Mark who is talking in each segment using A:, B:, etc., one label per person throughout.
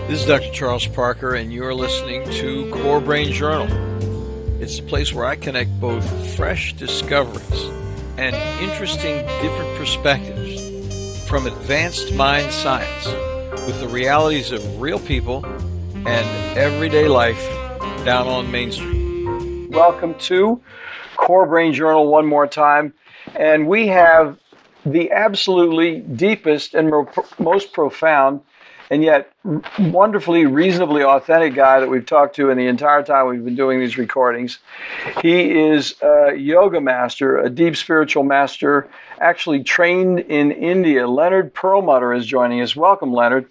A: This is Dr. Charles Parker, and you're listening to Core Brain Journal. It's a place where I connect both fresh discoveries and interesting different perspectives from advanced mind science with the realities of real people and everyday life down on Main Street. Welcome to Core Brain Journal one more time, and we have the absolutely deepest and most profound and yet wonderfully, reasonably authentic guy that we've talked to in the entire time we've been doing these recordings. He is a yoga master, a deep spiritual master, actually trained in India. Leonard Perlmutter is joining us. Welcome, Leonard.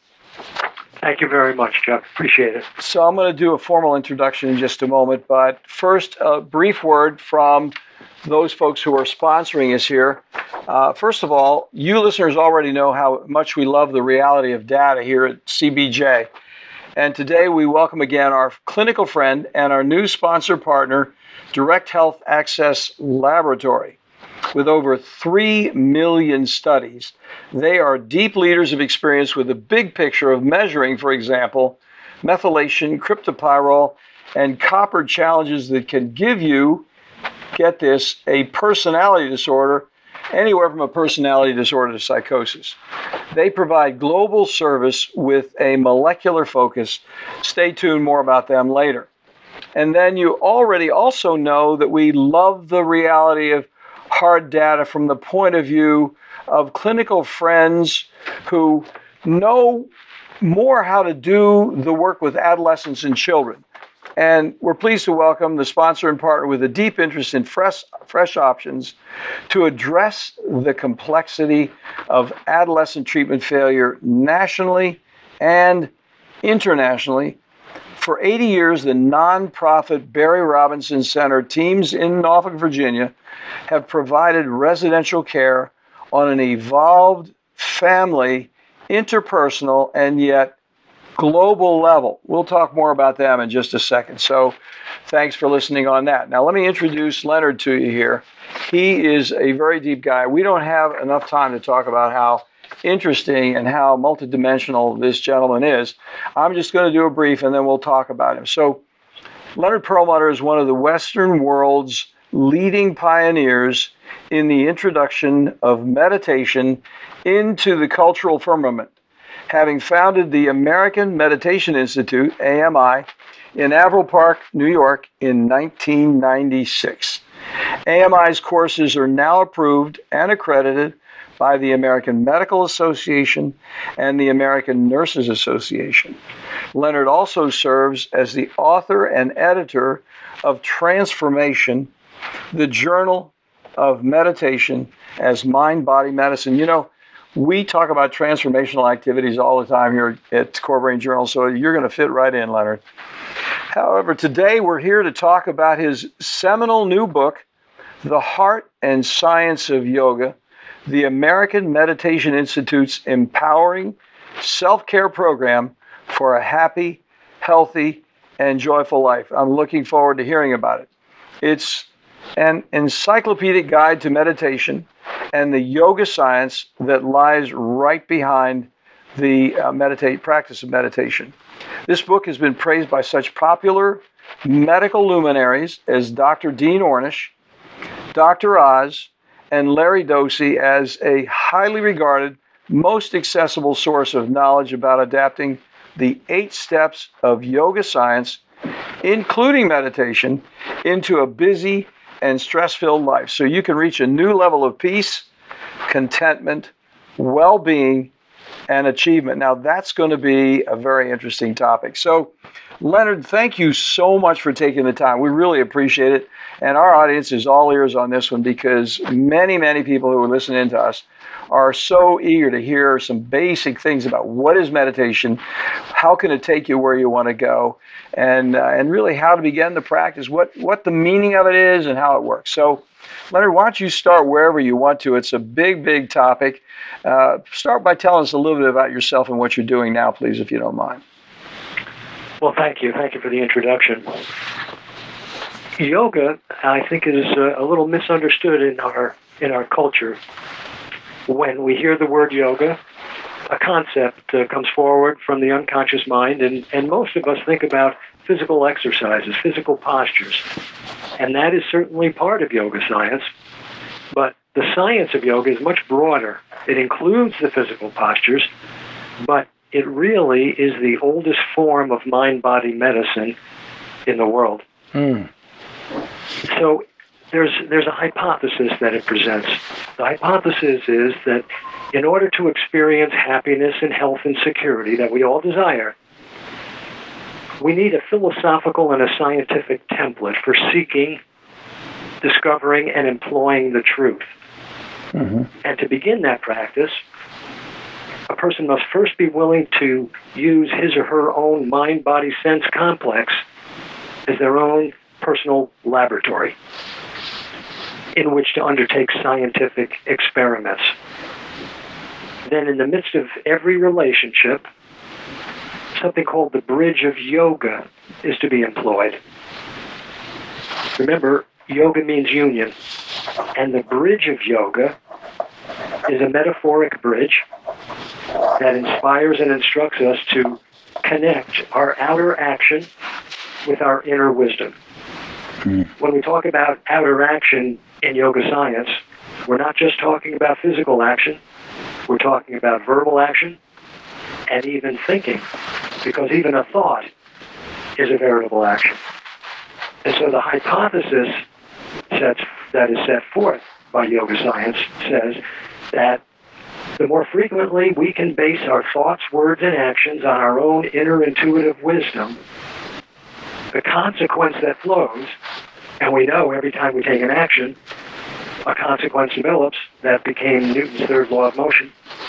B: Thank you very much, Chuck. Appreciate it.
A: So I'm going to do a formal introduction in just a moment, but first, a brief word from those folks who are sponsoring us here. First of all, you listeners already know how much we love the reality of data here at CBJ. And today we welcome again our clinical friend and our new sponsor partner, Direct Health Access Laboratory. With over 3 million studies, they are deep leaders of experience with a big picture of measuring, for example, methylation, cryptopyrrole, and copper challenges that can give you, get this, a personality disorder, anywhere from a personality disorder to psychosis. They provide global service with a molecular focus. Stay tuned, more about them later. And then you already also know that we love the reality of hard data from the point of view of clinical friends who know more how to do the work with adolescents and children. And we're pleased to welcome the sponsor and partner with a deep interest in fresh options to address the complexity of adolescent treatment failure nationally and internationally. For 80 years, the nonprofit Barry Robinson Center teams in Norfolk, Virginia, have provided residential care on an evolved family, interpersonal, and yet global level. We'll talk more about them in just a second. So thanks for listening on that. Now let me introduce Leonard to you here. He is a very deep guy. We don't have enough time to talk about how interesting and how multidimensional this gentleman is. I'm just going to do a brief and then we'll talk about him. So Leonard Perlmutter is one of the Western world's leading pioneers in the introduction of meditation into the cultural firmament, having founded the American Meditation Institute, AMI, in Averill Park, New York in 1996. AMI's courses are now approved and accredited by the American Medical Association and the American Nurses Association. Leonard also serves as the author and editor of Transformation, the Journal of Meditation as Mind-Body Medicine. You know, we talk about transformational activities all the time here at Core Brain Journal, so you're going to fit right in, Leonard. However, today we're here to talk about his seminal new book, The Heart and Science of Yoga, the American Meditation Institute's empowering self-care program for a happy, healthy, and joyful life. I'm looking forward to hearing about it. It's an encyclopedic guide to meditation and the yoga science that lies right behind the practice of meditation. This book has been praised by such popular medical luminaries as Dr. Dean Ornish, Dr. Oz, and Larry Dossey as a highly regarded, most accessible source of knowledge about adapting the 8 steps of yoga science, including meditation, into a busy and stress-filled life, so you can reach a new level of peace, contentment, well-being, and achievement. Now, that's going to be a very interesting topic. So, Leonard, thank you so much for taking the time. We really appreciate it. And our audience is all ears on this one because many, many people who are listening to us are so eager to hear some basic things about what is meditation, how can it take you where you want to go, and really how to begin the practice, what the meaning of it is and how it works. So, Leonard, why don't you start wherever you want to? It's a big, big topic. Start by telling us a little bit about yourself and what you're doing now, please, if you don't mind.
B: Well, thank you. Thank you for the introduction. Yoga, I think, is a little misunderstood in our culture. When we hear the word yoga, a concept comes forward from the unconscious mind, and most of us think about physical exercises, physical postures. And that is certainly part of yoga science. But the science of yoga is much broader. It includes the physical postures, but it really is the oldest form of mind-body medicine in the world. So there's a hypothesis that it presents. The hypothesis is that in order to experience happiness and health and security that we all desire, we need a philosophical and a scientific template for seeking, discovering, and employing the truth. And to begin that practice, a person must first be willing to use his or her own mind-body-sense complex as their own personal laboratory in which to undertake scientific experiments. Then in the midst of every relationship, something called the bridge of yoga is to be employed. Remember, yoga means union, and the bridge of yoga is a metaphoric bridge that inspires and instructs us to connect our outer action with our inner wisdom. When we talk about outer action in yoga science, we're not just talking about physical action, we're talking about verbal action and even thinking, because even a thought is a veritable action. And so the hypothesis that is set forth by yoga science says that the more frequently we can base our thoughts, words, and actions on our own inner intuitive wisdom, the consequence that flows, and we know every time we take an action, a consequence develops. That became Newton's third law of motion.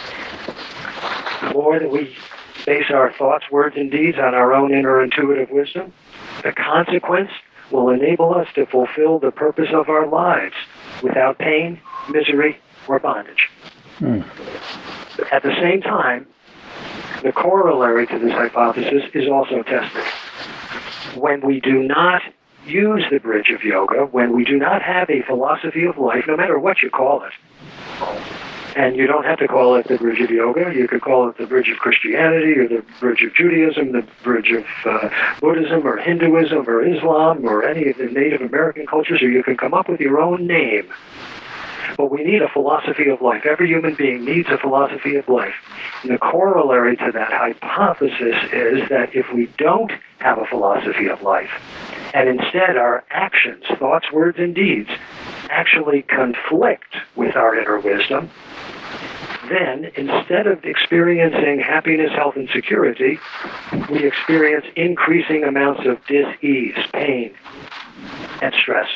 B: The more that we base our thoughts, words, and deeds on our own inner intuitive wisdom, the consequence will enable us to fulfill the purpose of our lives without pain, misery, or bondage. At the same time, the corollary to this hypothesis is also tested. When we do not use the bridge of yoga, when we do not have a philosophy of life, no matter what you call it, and you don't have to call it the bridge of yoga, you could call it the bridge of Christianity, or the bridge of Judaism, the bridge of Buddhism, or Hinduism, or Islam, or any of the Native American cultures, or you can come up with your own name. But we need a philosophy of life. Every human being needs a philosophy of life. And the corollary to that hypothesis is that if we don't have a philosophy of life, and instead our actions, thoughts, words, and deeds actually conflict with our inner wisdom, then instead of experiencing happiness, health, and security, we experience increasing amounts of dis-ease, pain, and stress.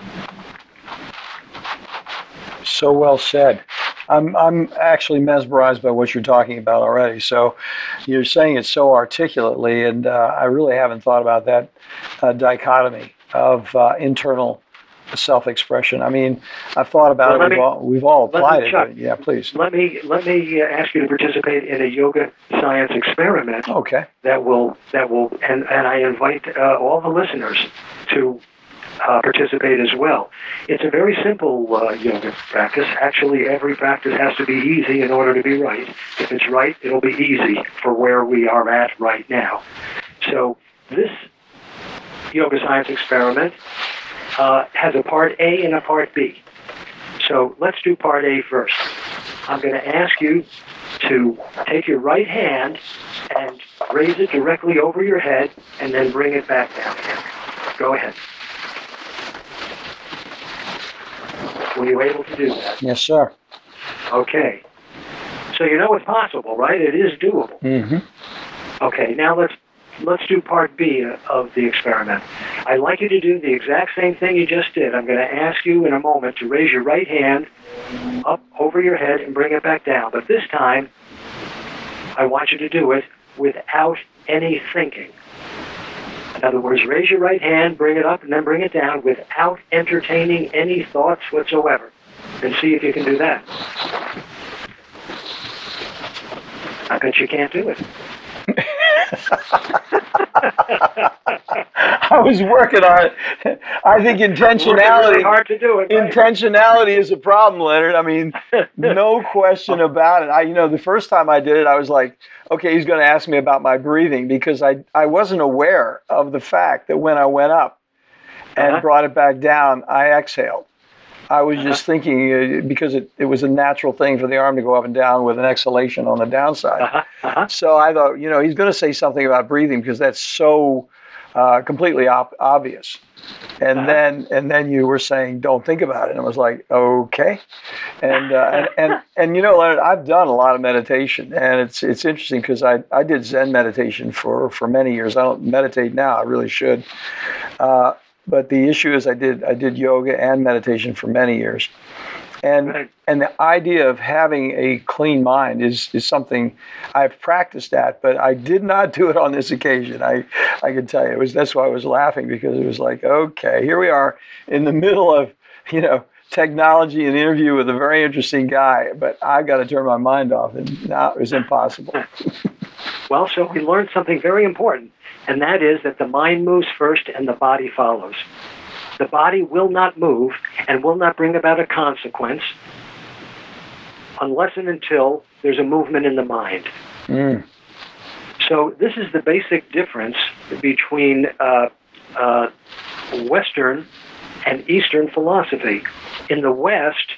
A: So well said. I'm actually mesmerized by what you're talking about already. So you're saying it so articulately, and I really haven't thought about that dichotomy of internal self-expression. I mean, I've thought about it. We've all applied it.
B: Chuck,
A: but yeah, please.
B: Let me ask you to participate in a yoga science experiment.
A: Okay.
B: That will, and I invite all the listeners to participate as well. It's a very simple yoga practice. Actually, every practice has to be easy in order to be right. If it's right, it'll be easy for where we are at right now. So this yoga science experiment has a part A and a part B. So let's do part A first. I'm going to ask you to take your right hand and raise it directly over your head and then bring it back down again. Go ahead. Were you able to do that?
A: Yes, sir.
B: Okay. So you know it's possible, right? It is doable.
A: Mm-hmm.
B: Okay, now let's do part B of the experiment. I'd like you to do the exact same thing you just did. I'm going to ask you in a moment to raise your right hand up over your head and bring it back down. But this time, I want you to do it without any thinking. In other words, raise your right hand, bring it up, and then bring it down without entertaining any thoughts whatsoever. And see if you can do that. I bet you can't do it.
A: I was working on it. I think
B: Working
A: intentionality.
B: really hard to do it. Right?
A: Intentionality is a problem, Leonard. I mean, no question about it. The first time I did it, I was like, okay, he's going to ask me about my breathing because I wasn't aware of the fact that when I went up and brought it back down, I exhaled. I was just thinking because it was a natural thing for the arm to go up and down with an exhalation on the downside. So I thought, he's going to say something about breathing because that's so completely obvious. And then you were saying, don't think about it. And I was like, okay. And Leonard, I've done a lot of meditation, and it's interesting because I did Zen meditation for many years. I don't meditate now. I really should. But the issue is I did yoga and meditation for many years. And the idea of having a clean mind is something I've practiced at, but I did not do it on this occasion. I can tell you, that's why I was laughing, because it was like, okay, here we are in the middle of, technology and interview with a very interesting guy, but I've got to turn my mind off, and now it was impossible.
B: Well, so we learned something very important, and that is that the mind moves first and the body follows. The body will not move and will not bring about a consequence unless and until there's a movement in the mind. So this is the basic difference between Western and Eastern philosophy. In the West,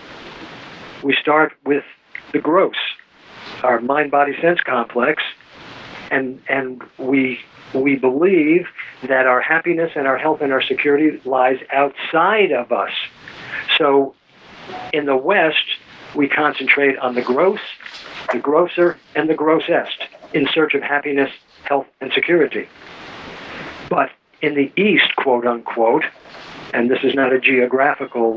B: we start with the gross, our mind-body-sense complex, and we believe that our happiness and our health and our security lies outside of us. So in the West, we concentrate on the gross, the grosser, and the grossest in search of happiness, health, and security. But in the East, quote unquote, and this is not a geographical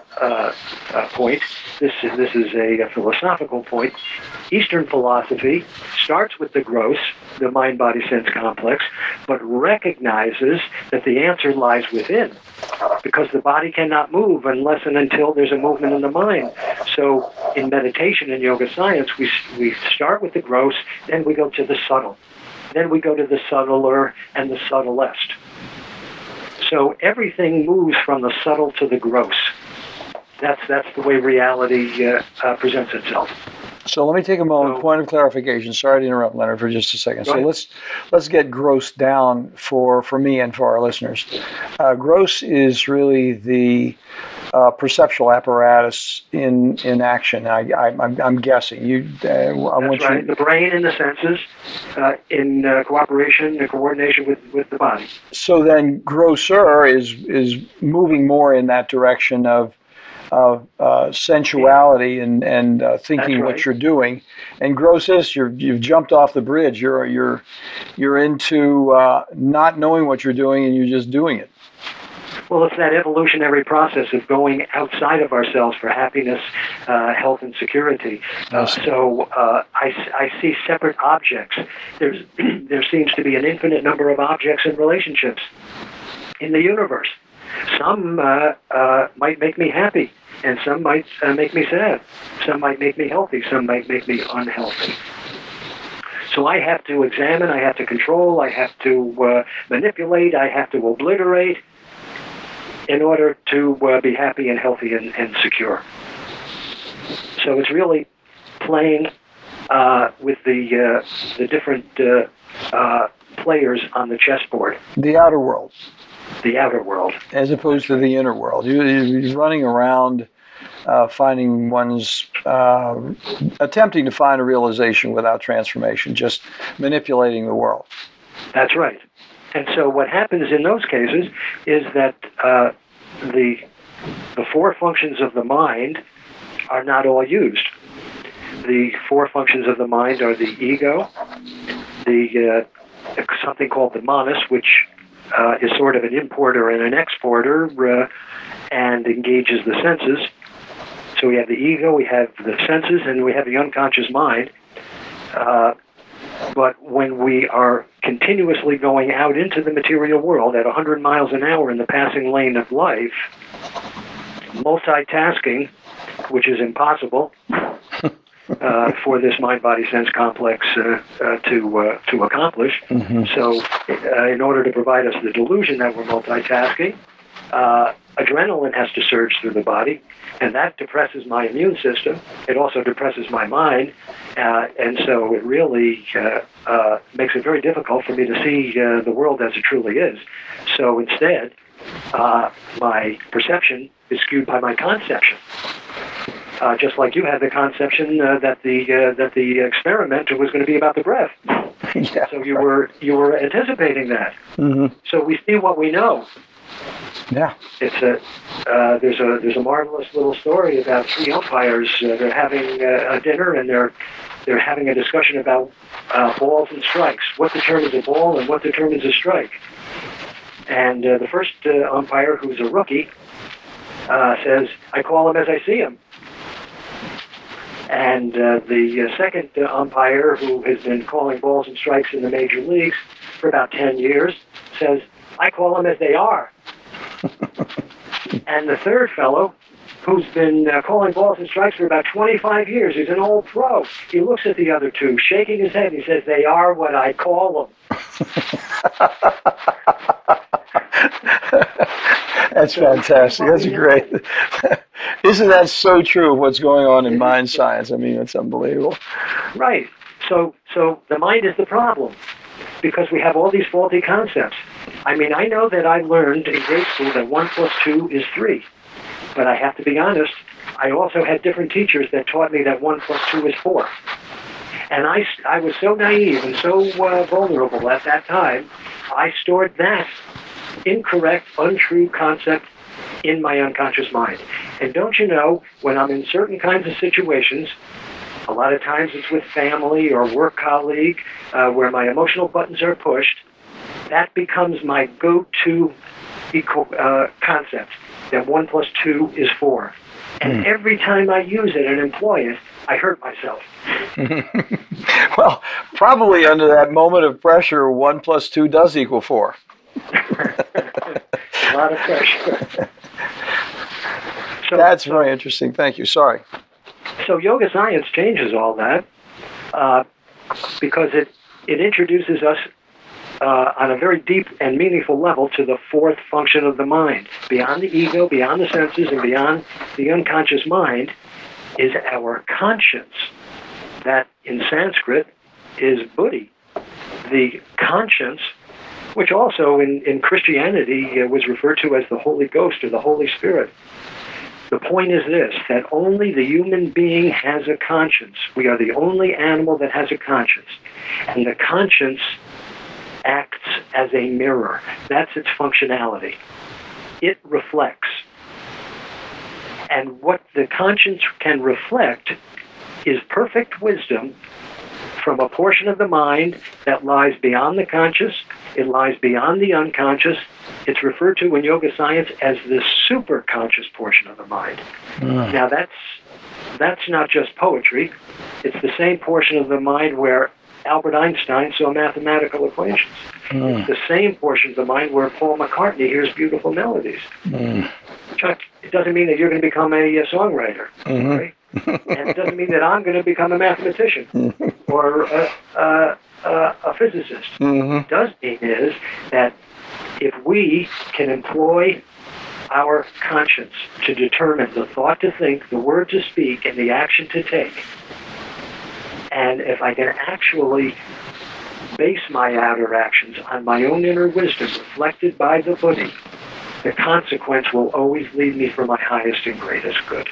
B: point, this is a philosophical point. Eastern philosophy starts with the gross, the mind-body-sense complex, but recognizes that the answer lies within, because the body cannot move unless and until there's a movement in the mind. So in meditation and yoga science, we start with the gross, then we go to the subtle. Then we go to the subtler and the subtlest. So everything moves from the subtle to the gross. That's the way reality presents itself.
A: So let me take a moment. Point of clarification. Sorry to interrupt, Leonard, for just a second. So let's get gross down for me and for our listeners. Gross is really the perceptual apparatus in action. I'm guessing.
B: That's right. The brain and the senses in cooperation and coordination with the body.
A: So then, grosser is moving more in that direction of sensuality and thinking what you're doing, and grossest, you've jumped off the bridge. You're into not knowing what you're doing, and you're just doing it.
B: Well, it's that evolutionary process of going outside of ourselves for happiness, health, and security. So I see separate objects. There seems to be an infinite number of objects and relationships in the universe. Some might make me happy, and some might make me sad. Some might make me healthy. Some might make me unhealthy. So I have to examine, I have to control, I have to manipulate, I have to obliterate in order to be happy and healthy and secure. So it's really playing with the different players on the chessboard.
A: The outer world.
B: The outer world.
A: As opposed to the inner world. You're running around finding one's, attempting to find a realization without transformation, just manipulating the world.
B: That's right. And so what happens in those cases is that the four functions of the mind are not all used. The four functions of the mind are the ego, the something called the manas, which is sort of an importer and an exporter and engages the senses. So we have the ego, we have the senses, and we have the unconscious mind. But when we are continuously going out into the material world at 100 miles an hour in the passing lane of life, multitasking, which is impossible for this mind-body-sense complex to accomplish. Mm-hmm. So in order to provide us the delusion that we're multitasking, adrenaline has to surge through the body, and that depresses my immune system. It also depresses my mind, and so it really makes it very difficult for me to see the world as it truly is. So instead, my perception is skewed by my conception. Just like you had the conception that the experiment was going to be about the breath.
A: Yeah,
B: so you were anticipating that.
A: Mm-hmm.
B: So we see what we know.
A: Yeah.
B: It's there's a marvelous little story about three umpires. They're having a dinner, and they're having a discussion about balls and strikes. What determines a ball and what determines a strike? And the first umpire, who's a rookie, says, "I call him as I see him." And the second umpire, who has been calling balls and strikes in the major leagues for about 10 years, says, "I call them as they are." And the third fellow, who's been calling balls and strikes for about 25 years, he's an old pro. He looks at the other two, shaking his head. He says, "They are what I call them."
A: That's fantastic. That's great. Isn't that so true of what's going on in mind science? I mean, it's unbelievable.
B: Right. So the mind is the problem, because we have all these faulty concepts. I mean, I know that I learned in grade school that 1 + 2 is 3. But I have to be honest, I also had different teachers that taught me that 1 + 2 is 4. And I was so naive and so vulnerable at that time, I stored that incorrect, untrue concept in my unconscious mind. And don't you know, when I'm in certain kinds of situations, a lot of times it's with family or work colleague, where my emotional buttons are pushed, that becomes my go-to concept, that 1 + 2 is 4. And every time I use it and employ it, I hurt myself.
A: Well, probably under that moment of pressure, 1 + 2 does equal 4.
B: A lot of pressure.
A: That's very interesting. Thank you. Sorry.
B: So yoga science changes all that because it introduces us on a very deep and meaningful level to the fourth function of the mind. Beyond the ego, beyond the senses, and beyond the unconscious mind is our conscience. That in Sanskrit is buddhi. The conscience, which also in Christianity was referred to as the Holy Ghost or the Holy Spirit. The point is this, that only the human being has a conscience. We are the only animal that has a conscience. And the conscience acts as a mirror. That's its functionality. It reflects. And what the conscience can reflect is perfect wisdom from a portion of the mind that lies beyond the conscious. It lies beyond the unconscious. It's referred to in yoga science as the superconscious portion of the mind. Now that's not just poetry. It's the same portion of the mind where Albert Einstein saw mathematical equations. It's the same portion of the mind where Paul McCartney hears beautiful melodies. Chuck, it doesn't mean that you're going to become a songwriter, right? And it doesn't mean that I'm going to become a mathematician or a physicist. What it does mean is that if we can employ our conscience to determine the thought to think, the word to speak, and the action to take, and if I can actually base my outer actions on my own inner wisdom reflected by the buddhi, the consequence will always lead me for my highest and greatest good.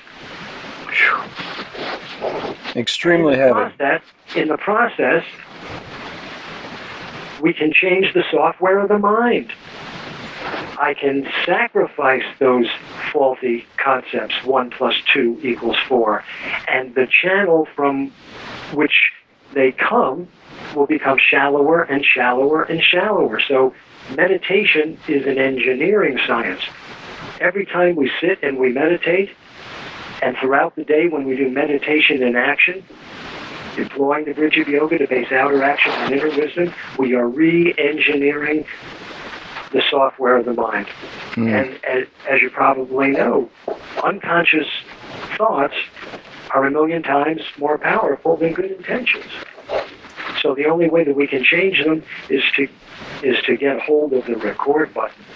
A: Extremely heavy.
B: In the process, we can change the software of the mind. I can sacrifice those faulty concepts, 1 + 2 = 4, and the channel from which they come will become shallower and shallower and shallower. So meditation is an engineering science. Every time we sit and we meditate, and throughout the day when we do meditation in action, employing the bridge of yoga to base outer action on inner wisdom, we are re-engineering the software of the mind. And as you probably know, unconscious thoughts are a million times more powerful than good intentions. So the only way that we can change them is to get hold of the record button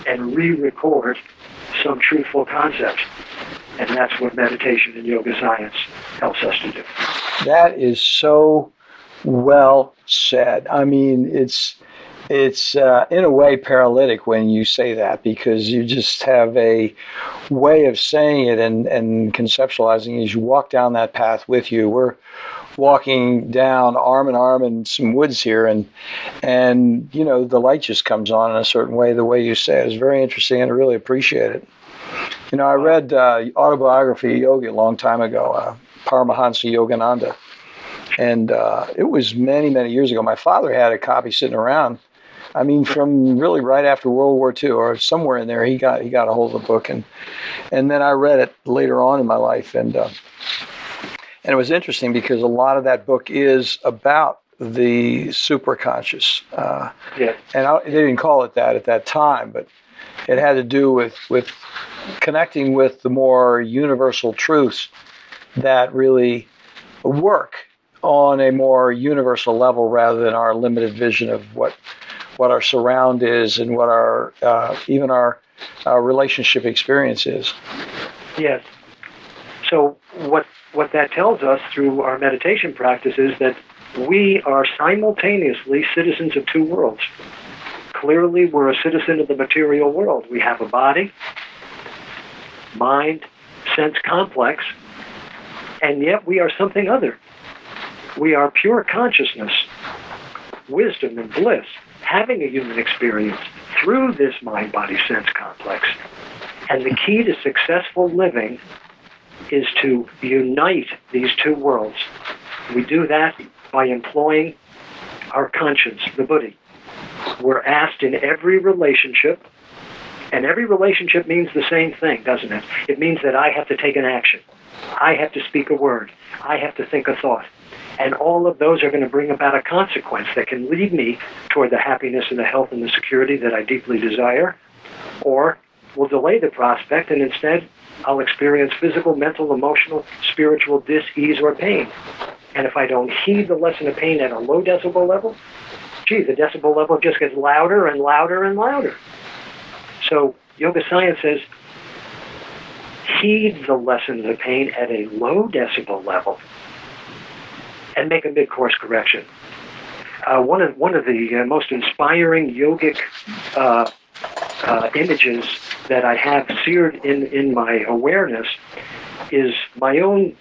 B: and re-record some truthful concepts. And that's what meditation and yoga science helps us to do.
A: That is so well said. I mean, it's in a way paralytic when you say that, because you just have a way of saying it and conceptualizing as you walk down that path with you. We're walking down arm in arm in some woods here, and the light just comes on in a certain way. The way you say it is very interesting, and I really appreciate it. I read Autobiography of Yogi a long time ago, Paramahansa Yogananda, and it was many, many years ago. My father had a copy sitting around. I mean, from really right after World War II, or somewhere in there, he got a hold of the book, and then I read it later on in my life, and it was interesting because a lot of that book is about the superconscious.
B: Yeah.
A: And they didn't call it that at that time, but it had to do with connecting with the more universal truths that really work on a more universal level rather than our limited vision of what our surround is and what our even our relationship experience is.
B: Yes. So what that tells us through our meditation practice is that we are simultaneously citizens of two worlds. Clearly, we're a citizen of the material world. We have a body, mind, sense complex, and yet we are something other. We are pure consciousness, wisdom, and bliss, having a human experience through this mind-body sense complex. And the key to successful living is to unite these two worlds. We do that by employing our conscience, the buddhi. We're asked in every relationship, and every relationship means the same thing, doesn't it? It means that I have to take an action. I have to speak a word. I have to think a thought. And all of those are going to bring about a consequence that can lead me toward the happiness and the health and the security that I deeply desire, or will delay the prospect, and instead I'll experience physical, mental, emotional, spiritual dis-ease or pain. And if I don't heed the lesson of pain at a low decibel level, the decibel level just gets louder and louder and louder. So yoga science says, heed the lessons of pain at a low decibel level and make a mid-course correction. One of the most inspiring yogic images that I have seared in my awareness is my own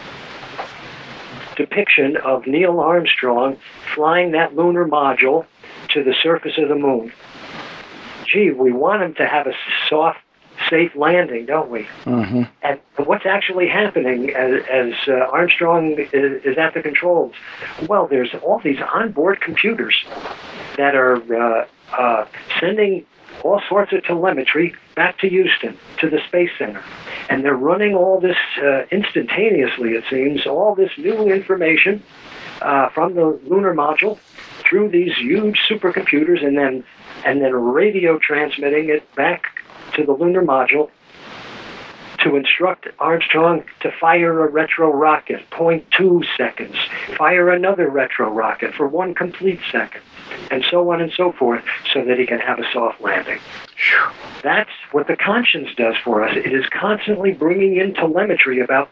B: depiction of Neil Armstrong flying that lunar module to the surface of the moon. We want him to have a soft, safe landing, don't we?
A: Mm-hmm.
B: And what's actually happening as Armstrong is at the controls? Well, there's all these onboard computers that are sending all sorts of telemetry back to Houston, to the Space Center. And they're running all this instantaneously, it seems, all this new information from the lunar module through these huge supercomputers, and then radio transmitting it back to the lunar module to instruct Armstrong to fire a retro rocket, 0.2 seconds, fire another retro rocket for 1 complete second, and so on and so forth, so that he can have a soft landing. That's what the conscience does for us. It is constantly bringing in telemetry about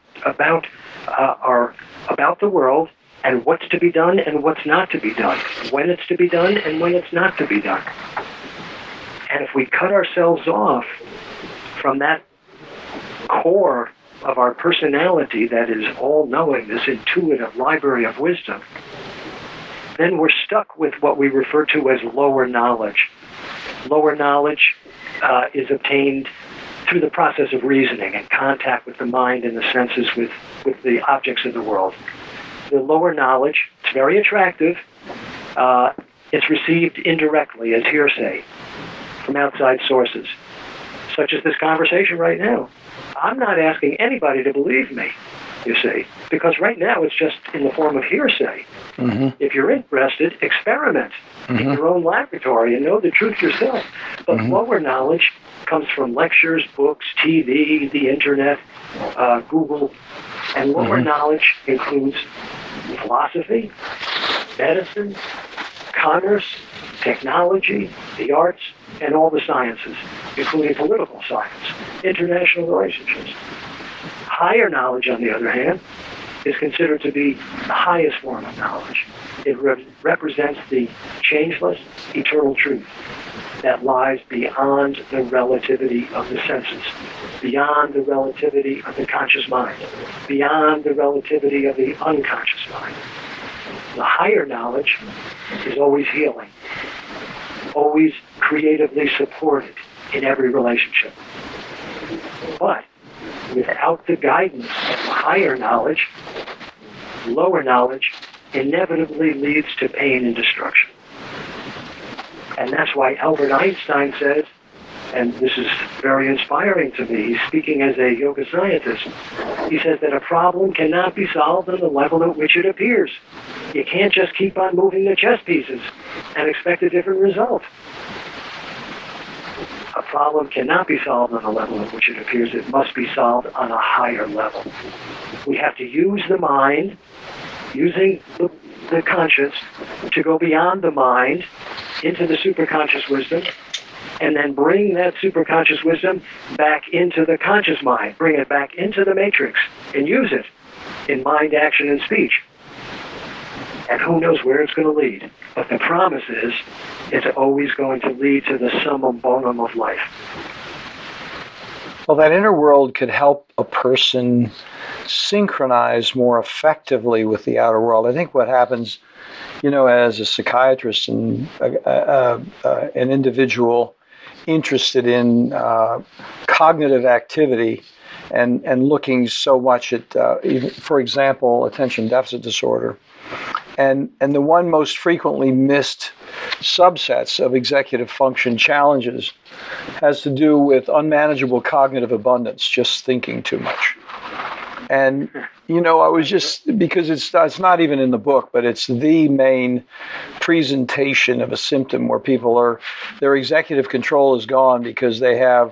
B: the world, and what's to be done and what's not to be done, when it's to be done and when it's not to be done. And if we cut ourselves off from that core of our personality that is all-knowing, this intuitive library of wisdom, then we're stuck with what we refer to as lower knowledge. Lower knowledge is obtained through the process of reasoning and contact with the mind and the senses with the objects of the world. The lower knowledge, it's very attractive. It's received indirectly as hearsay from outside sources, such as this conversation right now. I'm not asking anybody to believe me, you see, because right now it's just in the form of hearsay.
A: Mm-hmm.
B: If you're interested, experiment in your own laboratory and know the truth yourself. But lower knowledge comes from lectures, books, TV, the internet, Google, and lower knowledge includes philosophy, medicine, commerce, technology, the arts, and all the sciences, including political science, international relationships. Higher knowledge, on the other hand, is considered to be the highest form of knowledge. It represents the changeless, eternal truth that lies beyond the relativity of the senses, beyond the relativity of the conscious mind, beyond the relativity of the unconscious mind. The higher knowledge is always healing, always creatively supported in every relationship. But without the guidance of the higher knowledge, lower knowledge inevitably leads to pain and destruction. And that's why Albert Einstein says, and this is very inspiring to me, he's speaking as a yoga scientist, he says that a problem cannot be solved on the level at which it appears. You can't just keep on moving the chess pieces and expect a different result. A problem cannot be solved on the level at which it appears. It must be solved on a higher level. We have to use the mind, using the conscious, to go beyond the mind into the superconscious wisdom, and then bring that superconscious wisdom back into the conscious mind, bring it back into the matrix, and use it in mind, action, and speech. And who knows where it's going to lead. But the promise is, it's always going to lead to the summum bonum of life.
A: Well, that inner world could help a person synchronize more effectively with the outer world. I think what happens, as a psychiatrist and an individual interested in cognitive activity and looking so much at, even, for example, attention deficit disorder, and the one most frequently missed subsets of executive function challenges has to do with unmanageable cognitive abundance, just thinking too much. And, I was just, because it's not even in the book, but it's the main presentation of a symptom where their executive control is gone because they have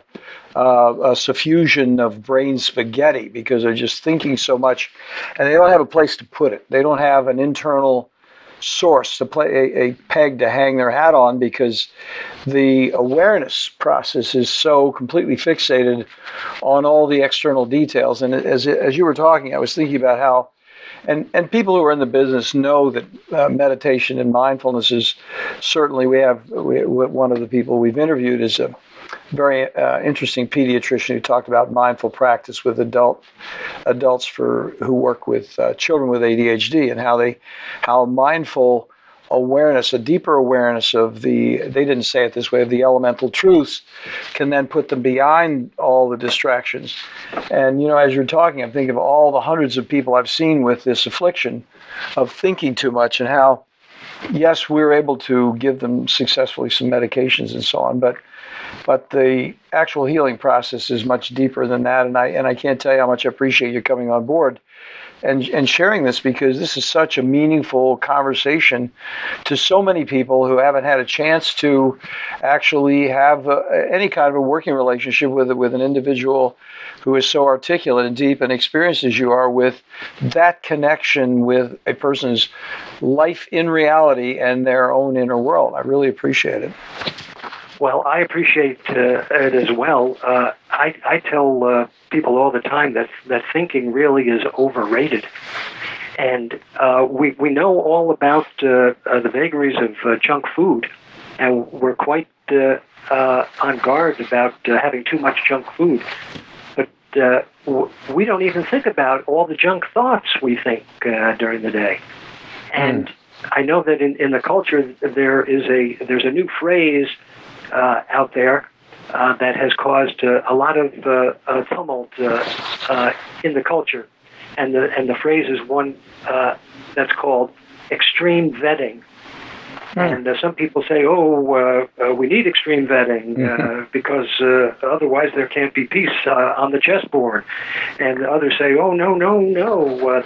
A: a suffusion of brain spaghetti because they're just thinking so much and they don't have a place to put it. They don't have an internal source to play a peg to hang their hat on because the awareness process is so completely fixated on all the external details. And as you were talking, I was thinking about how, and people who are in the business know that meditation and mindfulness is certainly, one of the people we've interviewed is a very interesting pediatrician who talked about mindful practice with adults who work with children with ADHD, and how mindful awareness, a deeper awareness of they didn't say it this way, of the elemental truths, can then put them behind all the distractions. And as you're talking, I'm thinking of all the hundreds of people I've seen with this affliction of thinking too much, and how, yes, we're able to give them successfully some medications and so on, but the actual healing process is much deeper than that. And I can't tell you how much I appreciate you coming on board and sharing this, because this is such a meaningful conversation to so many people who haven't had a chance to actually have any kind of a working relationship with an individual who is so articulate and deep and experienced as you are, with that connection with a person's life in reality and their own inner world. I really appreciate it.
B: Well, I appreciate it as well. I tell people all the time that thinking really is overrated. And we know all about the vagaries of junk food, and we're quite on guard about having too much junk food. But we don't even think about all the junk thoughts we think during the day. And I know that in the culture there's a new phrase out there that has caused a lot of tumult in the culture, and the phrase is one that's called extreme vetting. And some people say, we need extreme vetting because otherwise there can't be peace on the chessboard. And others say, no,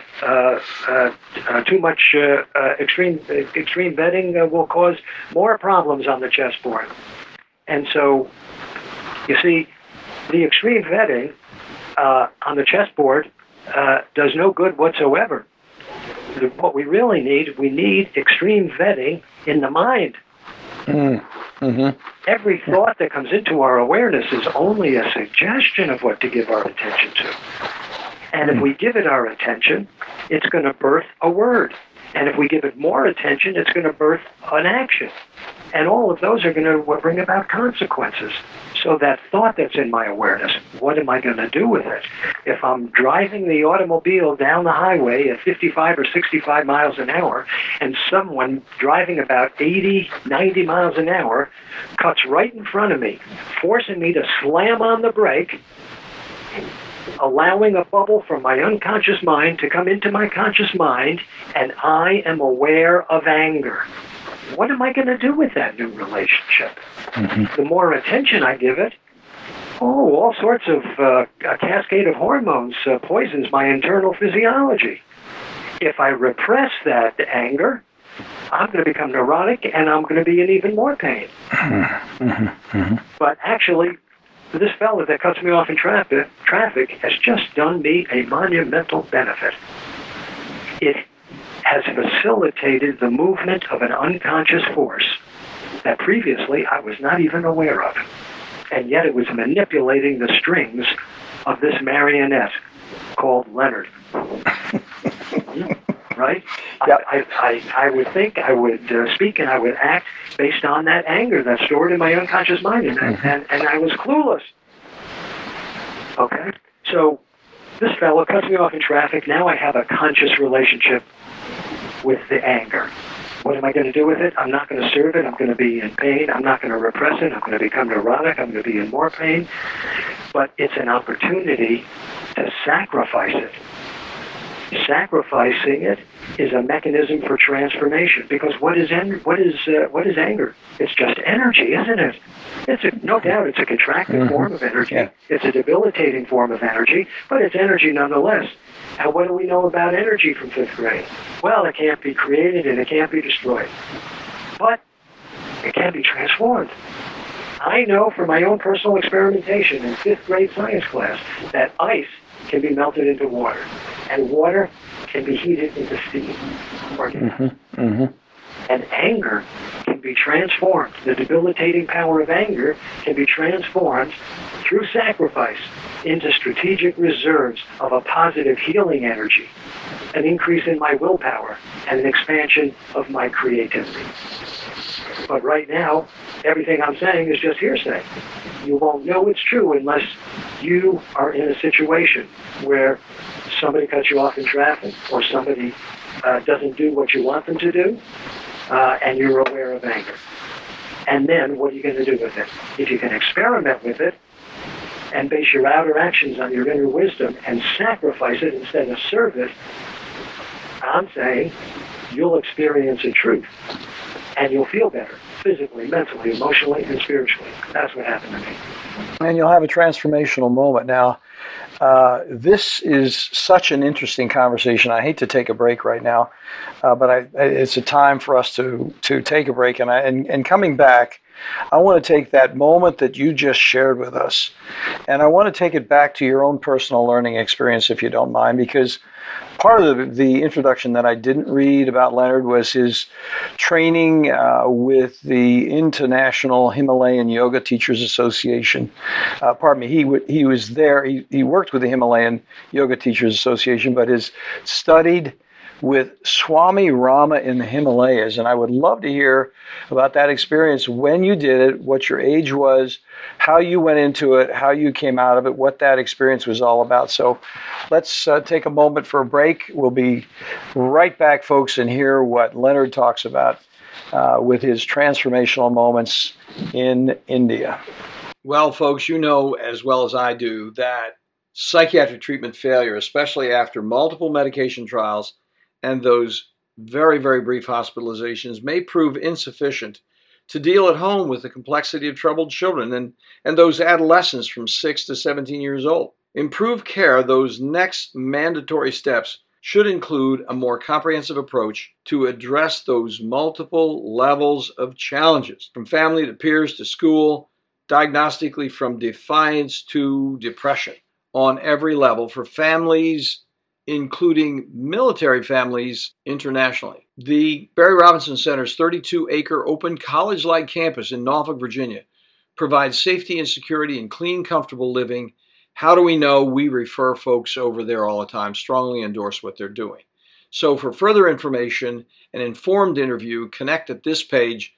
B: too much extreme vetting will cause more problems on the chessboard. And so, you see, the extreme vetting on the chessboard does no good whatsoever. What we really need extreme vetting in the mind.
A: Mm-hmm.
B: Every thought that comes into our awareness is only a suggestion of what to give our attention to. And if we give it our attention, it's going to birth a word. And if we give it more attention, it's going to birth an action. And all of those are going to bring about consequences. So that thought that's in my awareness, what am I going to do with it? If I'm driving the automobile down the highway at 55 or 65 miles an hour, and someone driving about 80, 90 miles an hour cuts right in front of me, forcing me to slam on the brake, allowing a bubble from my unconscious mind to come into my conscious mind, and I am aware of anger. What am I going to do with that new relationship? Mm-hmm. The more attention I give it, all sorts of a cascade of hormones poisons my internal physiology. If I repress that anger, I'm going to become neurotic and I'm going to be in even more pain. Mm-hmm. But actually, this fellow that cuts me off in traffic has just done me a monumental benefit. It has facilitated the movement of an unconscious force that previously I was not even aware of. And yet it was manipulating the strings of this marionette called Leonard. Right? Yep. I would think, I would speak, and I would act based on that anger that's stored in my unconscious mind, and I was clueless. Okay? So this fellow cuts me off in traffic. Now I have a conscious relationship with the anger. What am I going to do with it? I'm not going to serve it. I'm going to be in pain. I'm not going to repress it. I'm going to become neurotic. I'm going to be in more pain. But it's an opportunity to sacrifice it. Sacrificing it is a mechanism for transformation. Because what is anger? It's just energy, isn't it? No doubt it's a contracted form of energy. Yeah. It's a debilitating form of energy, but it's energy nonetheless. And what do we know about energy from 5th grade? Well, it can't be created and it can't be destroyed. But it can be transformed. I know from my own personal experimentation in 5th grade science class that ice can be melted into water, and water can be heated into steam. And anger can be transformed. The debilitating power of anger can be transformed through sacrifice into strategic reserves of a positive healing energy, an increase in my willpower, and an expansion of my creativity. But right now, everything I'm saying is just hearsay. You won't know it's true unless you are in a situation where somebody cuts you off in traffic or somebody doesn't do what you want them to do, and you're aware of anger. And then what are you going to do with it? If you can experiment with it and base your outer actions on your inner wisdom and sacrifice it instead of serve it, I'm saying you'll experience a truth. And you'll feel better, physically, mentally, emotionally, and spiritually. That's what happened to me.
A: And you'll have a transformational moment. Now, this is such an interesting conversation. I hate to take a break right now, but it's a time for us to take a break. And coming back, I want to take that moment that you just shared with us, and I want to take it back to your own personal learning experience, if you don't mind, because part of the introduction that I didn't read about Leonard was his training with the International Himalayan Yoga Teachers Association. He was there. He worked with the Himalayan Yoga Teachers Association, but has studied with Swami Rama in the Himalayas. And I would love to hear about that experience, when you did it, what your age was, how you went into it, how you came out of it, what that experience was all about. So let's take a moment for a break. We'll be right back, folks, and hear what Leonard talks about with his transformational moments in India. Well, folks, you know as well as I do that psychiatric treatment failure, especially after multiple medication trials and those very, very brief hospitalizations, may prove insufficient to deal at home with the complexity of troubled children and those adolescents from 6 to 17 years old. Improved care, those next mandatory steps, should include a more comprehensive approach to address those multiple levels of challenges, from family to peers to school, diagnostically from defiance to depression, on every level, for families including military families internationally. The Barry Robinson Center's 32-acre open college-like campus in Norfolk, Virginia, provides safety and security and clean, comfortable living. How do we know? We refer folks over there all the time, strongly endorse what they're doing. So for further information, an informed interview, connect at this page,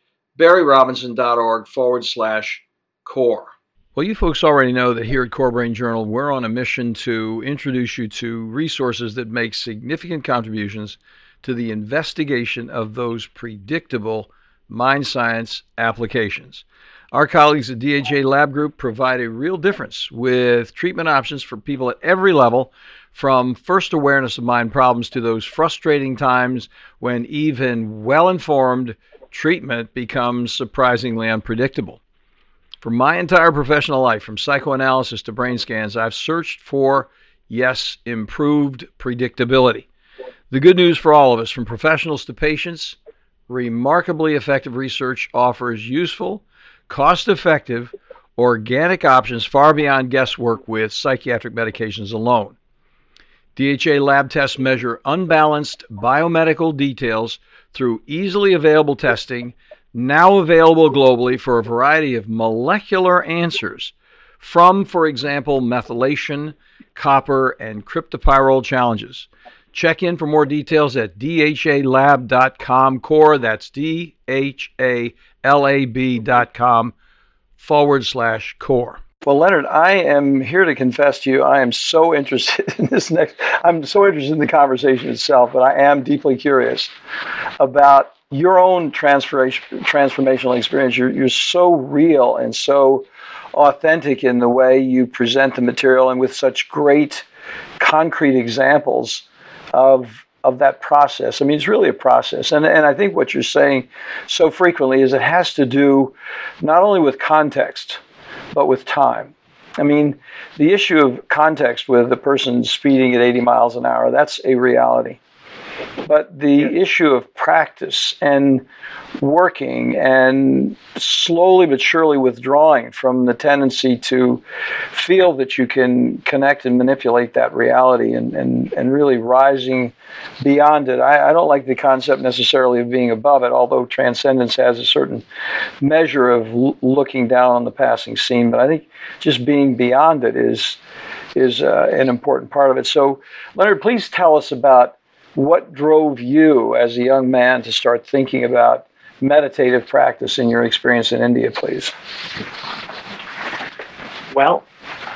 A: barryrobinson.org/core. Well, you folks already know that here at Core Brain Journal, we're on a mission to introduce you to resources that make significant contributions to the investigation of those predictable mind science applications. Our colleagues at DHA Lab Group provide a real difference with treatment options for people at every level, from first awareness of mind problems to those frustrating times when even well-informed treatment becomes surprisingly unpredictable. For my entire professional life, from psychoanalysis to brain scans, I've searched for, yes, improved predictability. The good news for all of us, from professionals to patients, remarkably effective research offers useful, cost-effective, organic options far beyond guesswork with psychiatric medications alone. DHA lab tests measure unbalanced biomedical details through easily available testing, now available globally for a variety of molecular answers from, for example, methylation, copper, and cryptopyrrole challenges. Check in for more details at dhalab.com core. That's dhalab.com/core. Well, Leonard, I am here to confess to you, I am so interested in I'm so interested in the conversation itself, but I am deeply curious about your own transformational experience. You're so real and so authentic in the way you present the material, and with such great concrete examples of that process. I mean, it's really a process. And I think what you're saying so frequently is it has to do not only with context, but with time. I mean, the issue of context with the person speeding at 80 miles an hour, that's a reality. But the issue of practice and working and slowly but surely withdrawing from the tendency to feel that you can connect and manipulate that reality and really rising beyond it. I don't like the concept necessarily of being above it, although transcendence has a certain measure of looking down on the passing scene. But I think just being beyond it is an important part of it. So, Leonard, please tell us about what drove you as a young man to start thinking about meditative practice in your experience in India, please.
B: Well,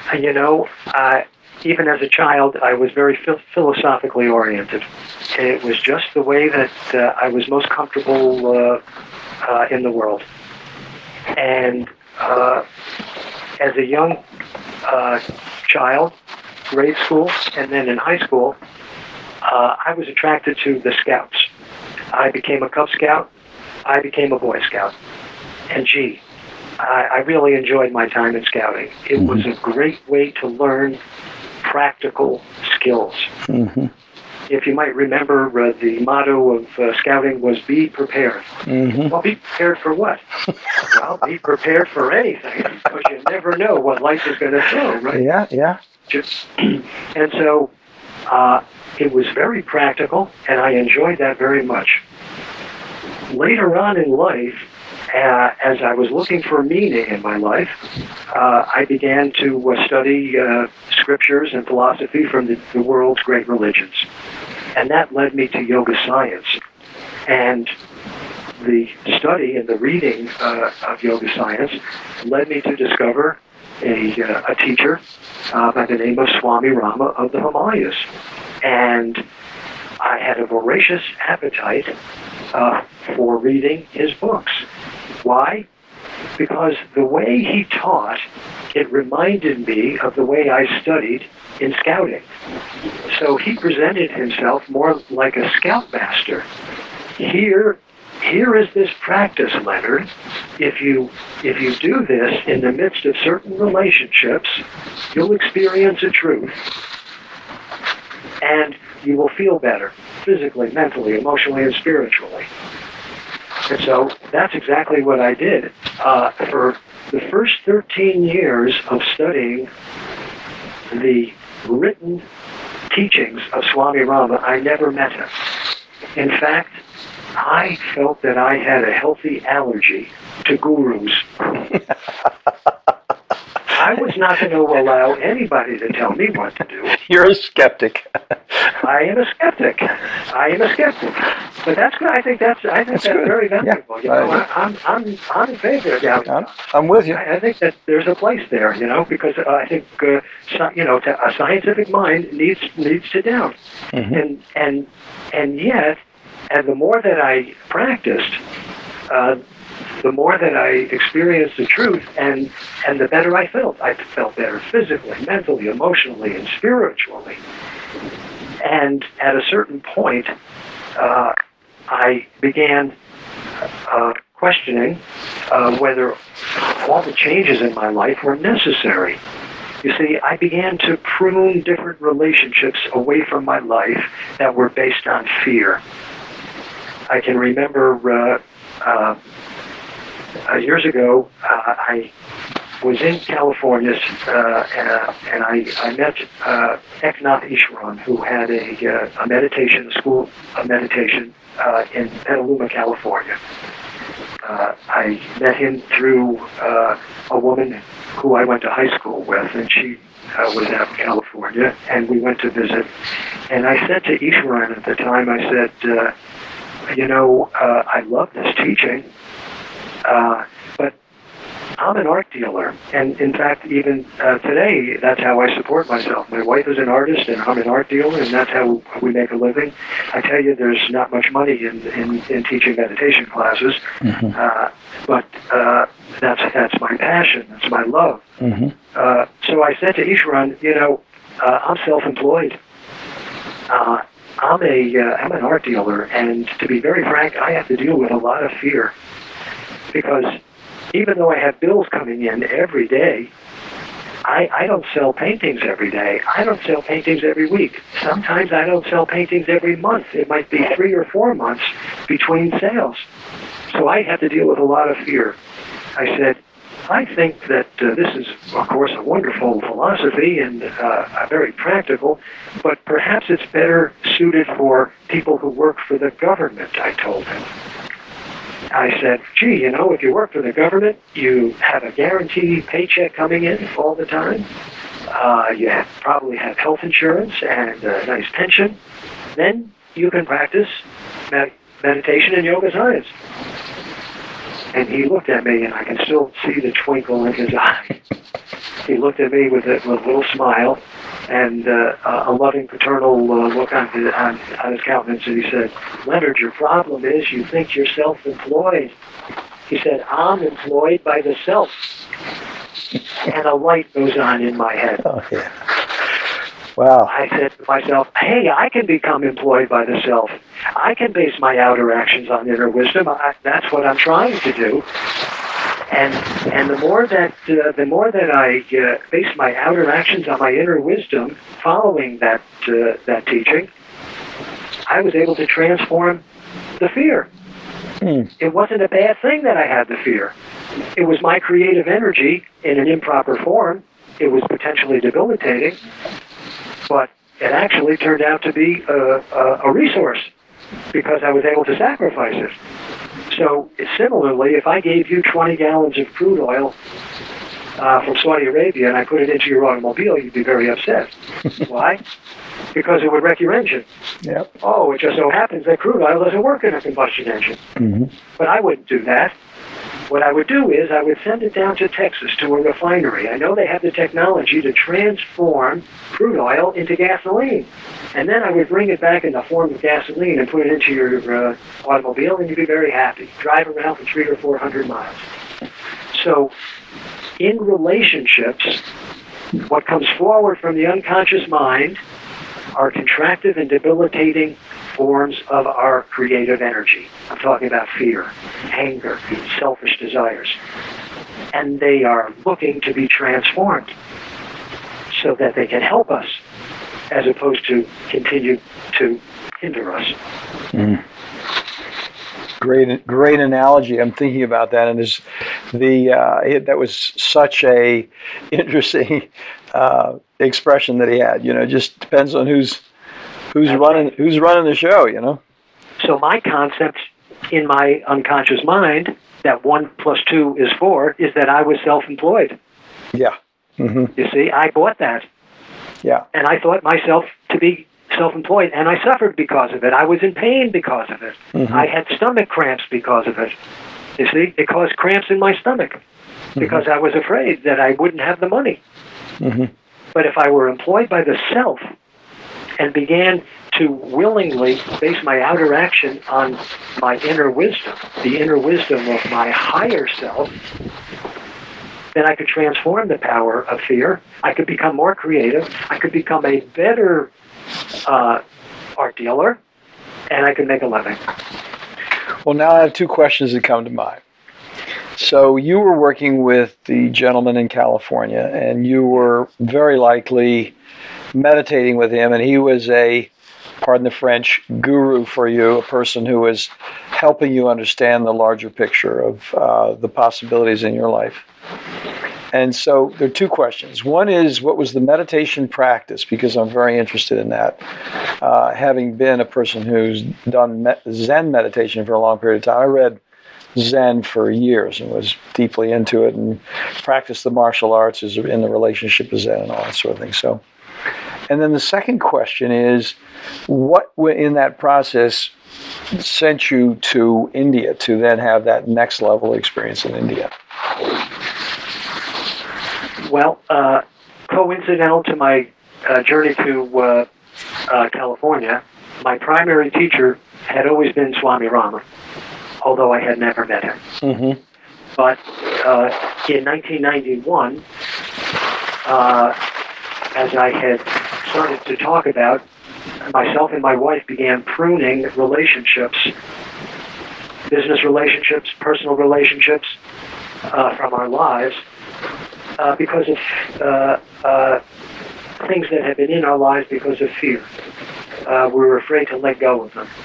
B: even as a child, I was very philosophically oriented. It was just the way that I was most comfortable in the world. And as a young child, grade school, and then in high school, I was attracted to the Scouts. I became a Cub Scout. I became a Boy Scout. And I really enjoyed my time in Scouting. It was a great way to learn practical skills. Mm-hmm. If you might remember, the motto of Scouting was be prepared. Mm-hmm. Well, be prepared for what? Well, be prepared for anything, because you never know what life is going to throw, right?
A: Yeah.
B: And so it was very practical, and I enjoyed that very much. Later on in life, as I was looking for meaning in my life, I began to study scriptures and philosophy from the world's great religions. And that led me to yoga science. And the study and the reading of yoga science led me to discover a teacher by the name of Swami Rama of the Himalayas. And I had a voracious appetite for reading his books. Why? Because the way he taught, it reminded me of the way I studied in Scouting. So he presented himself more like a scoutmaster. Here is this practice, Leonard. If you do this in the midst of certain relationships, you'll experience a truth. And you will feel better, physically, mentally, emotionally, and spiritually. And so that's exactly what I did. For the first 13 years of studying the written teachings of Swami Rama, I never met him. In fact, I felt that I had a healthy allergy to gurus. I was not going to allow anybody to tell me what to do.
A: You're a skeptic.
B: I am a skeptic. But that's good. I think that's
A: good.
B: very valuable.
A: Yeah.
B: I'm in favor of that.
A: I'm with you.
B: I think that there's a place there, because I think a scientific mind needs to doubt, and yet, and the more that I practiced, the more that I experienced the truth, and the better I felt. I felt better physically, mentally, emotionally, and spiritually. And at a certain point, I began questioning whether all the changes in my life were necessary. You see, I began to prune different relationships away from my life that were based on fear. I can remember years ago, I was in California, and I met Eknath Easwaran, who had a school of meditation in Petaluma, California. I met him through a woman who I went to high school with, and she was out in California, and we went to visit. And I said to Easwaran at the time, I said, I love this teaching, but I'm an art dealer, and in fact, even today, that's how I support myself. My wife is an artist, and I'm an art dealer, and that's how we make a living. I tell you, there's not much money in teaching meditation classes, but that's my passion, that's my love. So I said to Easwaran, I'm self-employed. I'm an art dealer, and to be very frank, I have to deal with a lot of fear, because even though I have bills coming in every day, I don't sell paintings every day. I don't sell paintings every week. Sometimes I don't sell paintings every month. It might be 3 or 4 months between sales. So I have to deal with a lot of fear. I said, I think that this is, of course, a wonderful philosophy and very practical, but perhaps it's better suited for people who work for the government, I told him. I said, gee, if you work for the government, you have a guaranteed paycheck coming in all the time. You probably have health insurance and a nice pension. Then you can practice meditation and yoga science. And he looked at me, and I can still see the twinkle in his eye. He looked at me with a little smile and a loving paternal look on his countenance, and he said, Leonard, your problem is you think you're self-employed. He said, I'm employed by the self. And a light goes on in my head.
A: Oh, yeah. Wow.
B: I said to myself, hey, I can become employed by the self. I can base my outer actions on inner wisdom. That's what I'm trying to do. And the more that I base my outer actions on my inner wisdom, following that teaching, I was able to transform the fear. It wasn't a bad thing that I had the fear. It was my creative energy in an improper form. It was potentially debilitating, but it actually turned out to be a resource because I was able to sacrifice it. So similarly, if I gave you 20 gallons of crude oil from Saudi Arabia and I put it into your automobile, you'd be very upset. Why? Because it would wreck your engine.
A: Yep.
B: Oh, it just so happens that crude oil doesn't work in a combustion engine. But I wouldn't do that. What I would do is I would send it down to Texas to a refinery. I know they have the technology to transform crude oil into gasoline. And then I would bring it back in the form of gasoline and put it into your automobile, and you'd be very happy. Drive around for 300 or 400 miles. So in relationships, what comes forward from the unconscious mind are contractive and debilitating forms of our creative energy. I'm talking about fear, anger, selfish desires. And they are looking to be transformed so that they can help us as opposed to continue to hinder us.
A: Great analogy. I'm thinking about that, and That was such a interesting expression that he had. Just depends on who's running the show.
B: So my concept in my unconscious mind that 1 + 2 is 4 is that I was self-employed.
A: Yeah. Mm-hmm.
B: You see, I bought that.
A: Yeah.
B: And I thought myself to be self-employed, and I suffered because of it. I was in pain because of it. Mm-hmm. I had stomach cramps because of it. You see, it caused cramps in my stomach because I was afraid that I wouldn't have the money. Mm-hmm. But if I were employed by the self and began to willingly base my outer action on my inner wisdom, the inner wisdom of my higher self, then I could transform the power of fear. I could become more creative. I could become a better art dealer, and I could make a living.
A: Well, now I have two questions that come to mind. So you were working with the gentleman in California, and you were very likely meditating with him, and he was a, pardon the French, guru for you, a person who was helping you understand the larger picture of the possibilities in your life. And so there are two questions. One is, what was the meditation practice? Because I'm very interested in that. Having been a person who's done Zen meditation for a long period of time, I read Zen for years and was deeply into it and practiced the martial arts in the relationship of Zen and all that sort of thing. So, and then the second question is, what in that process sent you to India to then have that next level experience in India?
B: Well, coincidental to my journey to California, my primary teacher had always been Swami Rama, although I had never met him. Mm-hmm. But in 1991, as I had started to talk about, myself and my wife began pruning relationships, business relationships, personal relationships from our lives because of things that had been in our lives because of fear. We were afraid to let go of them.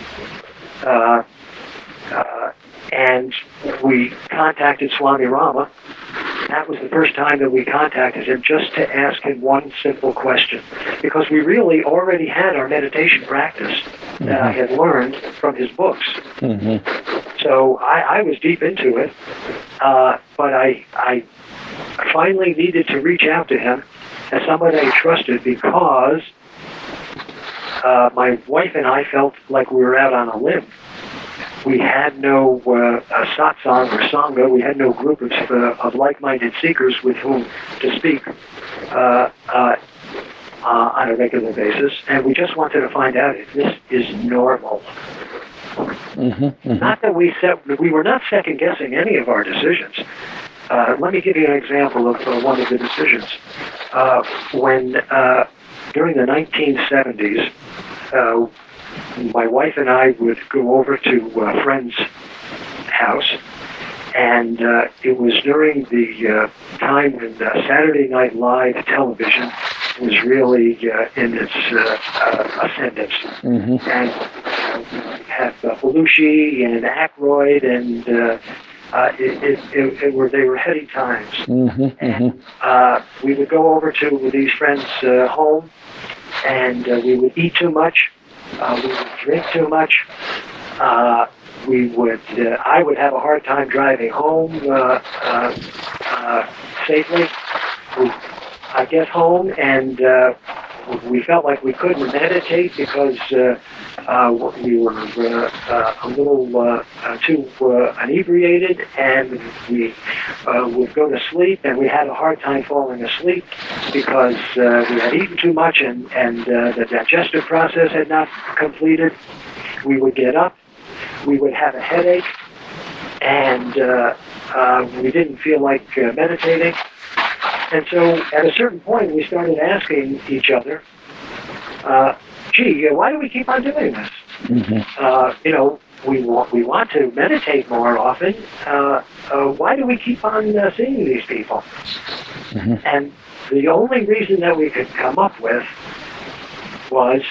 B: And we contacted Swami Rama. That was the first time that we contacted him just to ask him one simple question. Because we really already had our meditation practice that I had learned from his books. Mm-hmm. So I was deep into it. But I finally needed to reach out to him as somebody I trusted because my wife and I felt like we were out on a limb. We had no satsang or sangha. We had no group of like-minded seekers with whom to speak on a regular basis, and we just wanted to find out if this is normal. Mm-hmm, mm-hmm. Not that we were not second-guessing any of our decisions. Let me give you an example of one of the decisions. When during the 1970s, my wife and I would go over to a friend's house, and it was during the time when Saturday Night Live television was really in its ascendance. Mm-hmm. And we had Belushi and Aykroyd, and they were heady times. Mm-hmm. And we would go over to these friends' home, and we would eat too much. We would drink too much. I would have a hard time driving home safely. I get home, and we felt like we couldn't meditate because we were a little too inebriated, and we would go to sleep, and we had a hard time falling asleep because we had eaten too much, and the digestive process had not completed. We would get up, we would have a headache, and we didn't feel like meditating. And so at a certain point, we started asking each other, gee, why do we keep on doing this? Mm-hmm. We want to meditate more often. Why do we keep on seeing these people? Mm-hmm. And the only reason that we could come up with was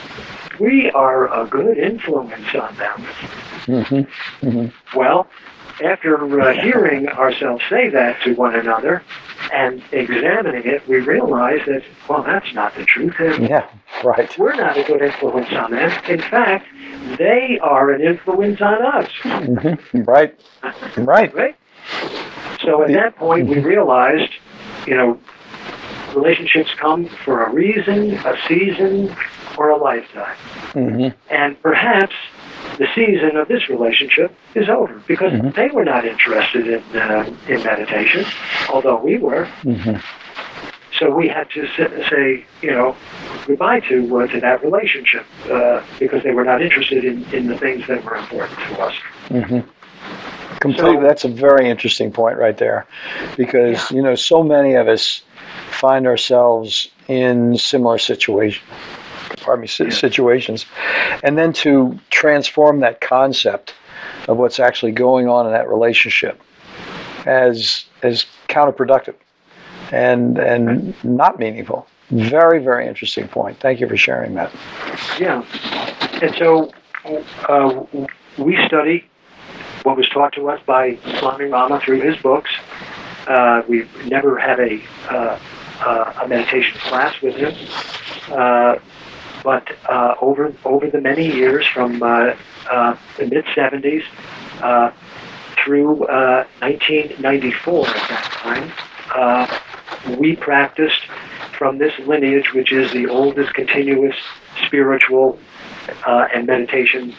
B: we are a good influence on them. Mm-hmm. Mm-hmm. Well, after hearing ourselves say that to one another and examining it, we realize that, well, that's not the truth.
A: Yeah, right.
B: We're not a good influence on them. In fact, they are an influence on us.
A: Mm-hmm. Right.
B: Right? So at that point, we realized, relationships come for a reason, a season, or a lifetime.
A: Mm-hmm.
B: And perhaps the season of this relationship is over because they were not interested in meditation, although we were.
A: Mm-hmm.
B: So we had to say, goodbye to that relationship because they were not interested in the things that were important to us.
A: Mm-hmm. Completely. That's a very interesting point right there, because so many of us find ourselves in similar situations, and then to transform that concept of what's actually going on in that relationship as counterproductive and not meaningful. Very, very interesting point. Thank you for sharing that.
B: Yeah, and so we study what was taught to us by Swami Rama through his books. We've never had a meditation class with him, but over the many years, from the mid-'70s through 1994 at that time, we practiced from this lineage, which is the oldest continuous spiritual and meditation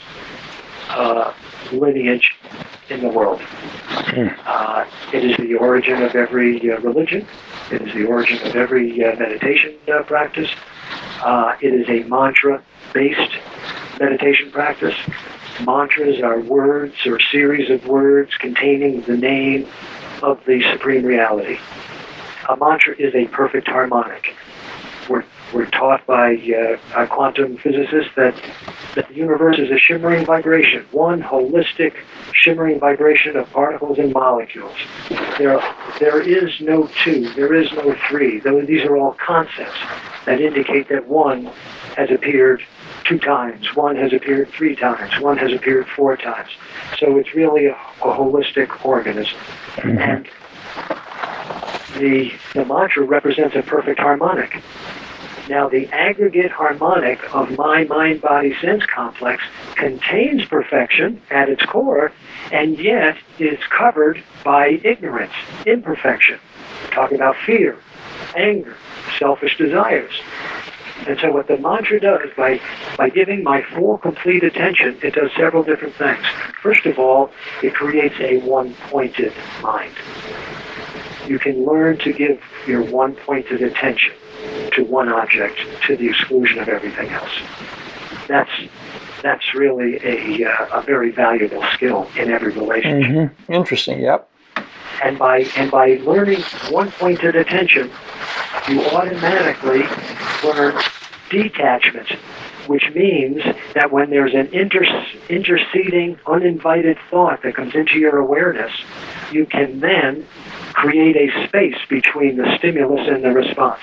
B: lineage in the world. It is the origin of every religion. It is the origin of every meditation practice. It is a mantra-based meditation practice. Mantras are words or series of words containing the name of the Supreme Reality. A mantra is a perfect harmonic. We're taught by quantum physicists that the universe is a shimmering vibration, one holistic shimmering vibration of particles and molecules. There is no two, there is no three. These are all concepts that indicate that one has appeared 2 times, one has appeared 3 times, one has appeared 4 times. So it's really a holistic organism. And the mantra represents a perfect harmonic. Now, the aggregate harmonic of my mind-body-sense complex contains perfection at its core, and yet is covered by ignorance, imperfection. We're talking about fear, anger, selfish desires. And so what the mantra does, by giving my full, complete attention, it does several different things. First of all, it creates a one-pointed mind. You can learn to give your one-pointed attention to one object to the exclusion of everything else. That's really a very valuable skill in every relationship.
A: Mm-hmm. Interesting. Yep.
B: And by learning one-pointed attention, you automatically learn detachment, which means that when there's an interceding, uninvited thought that comes into your awareness, you can then create a space between the stimulus and the response.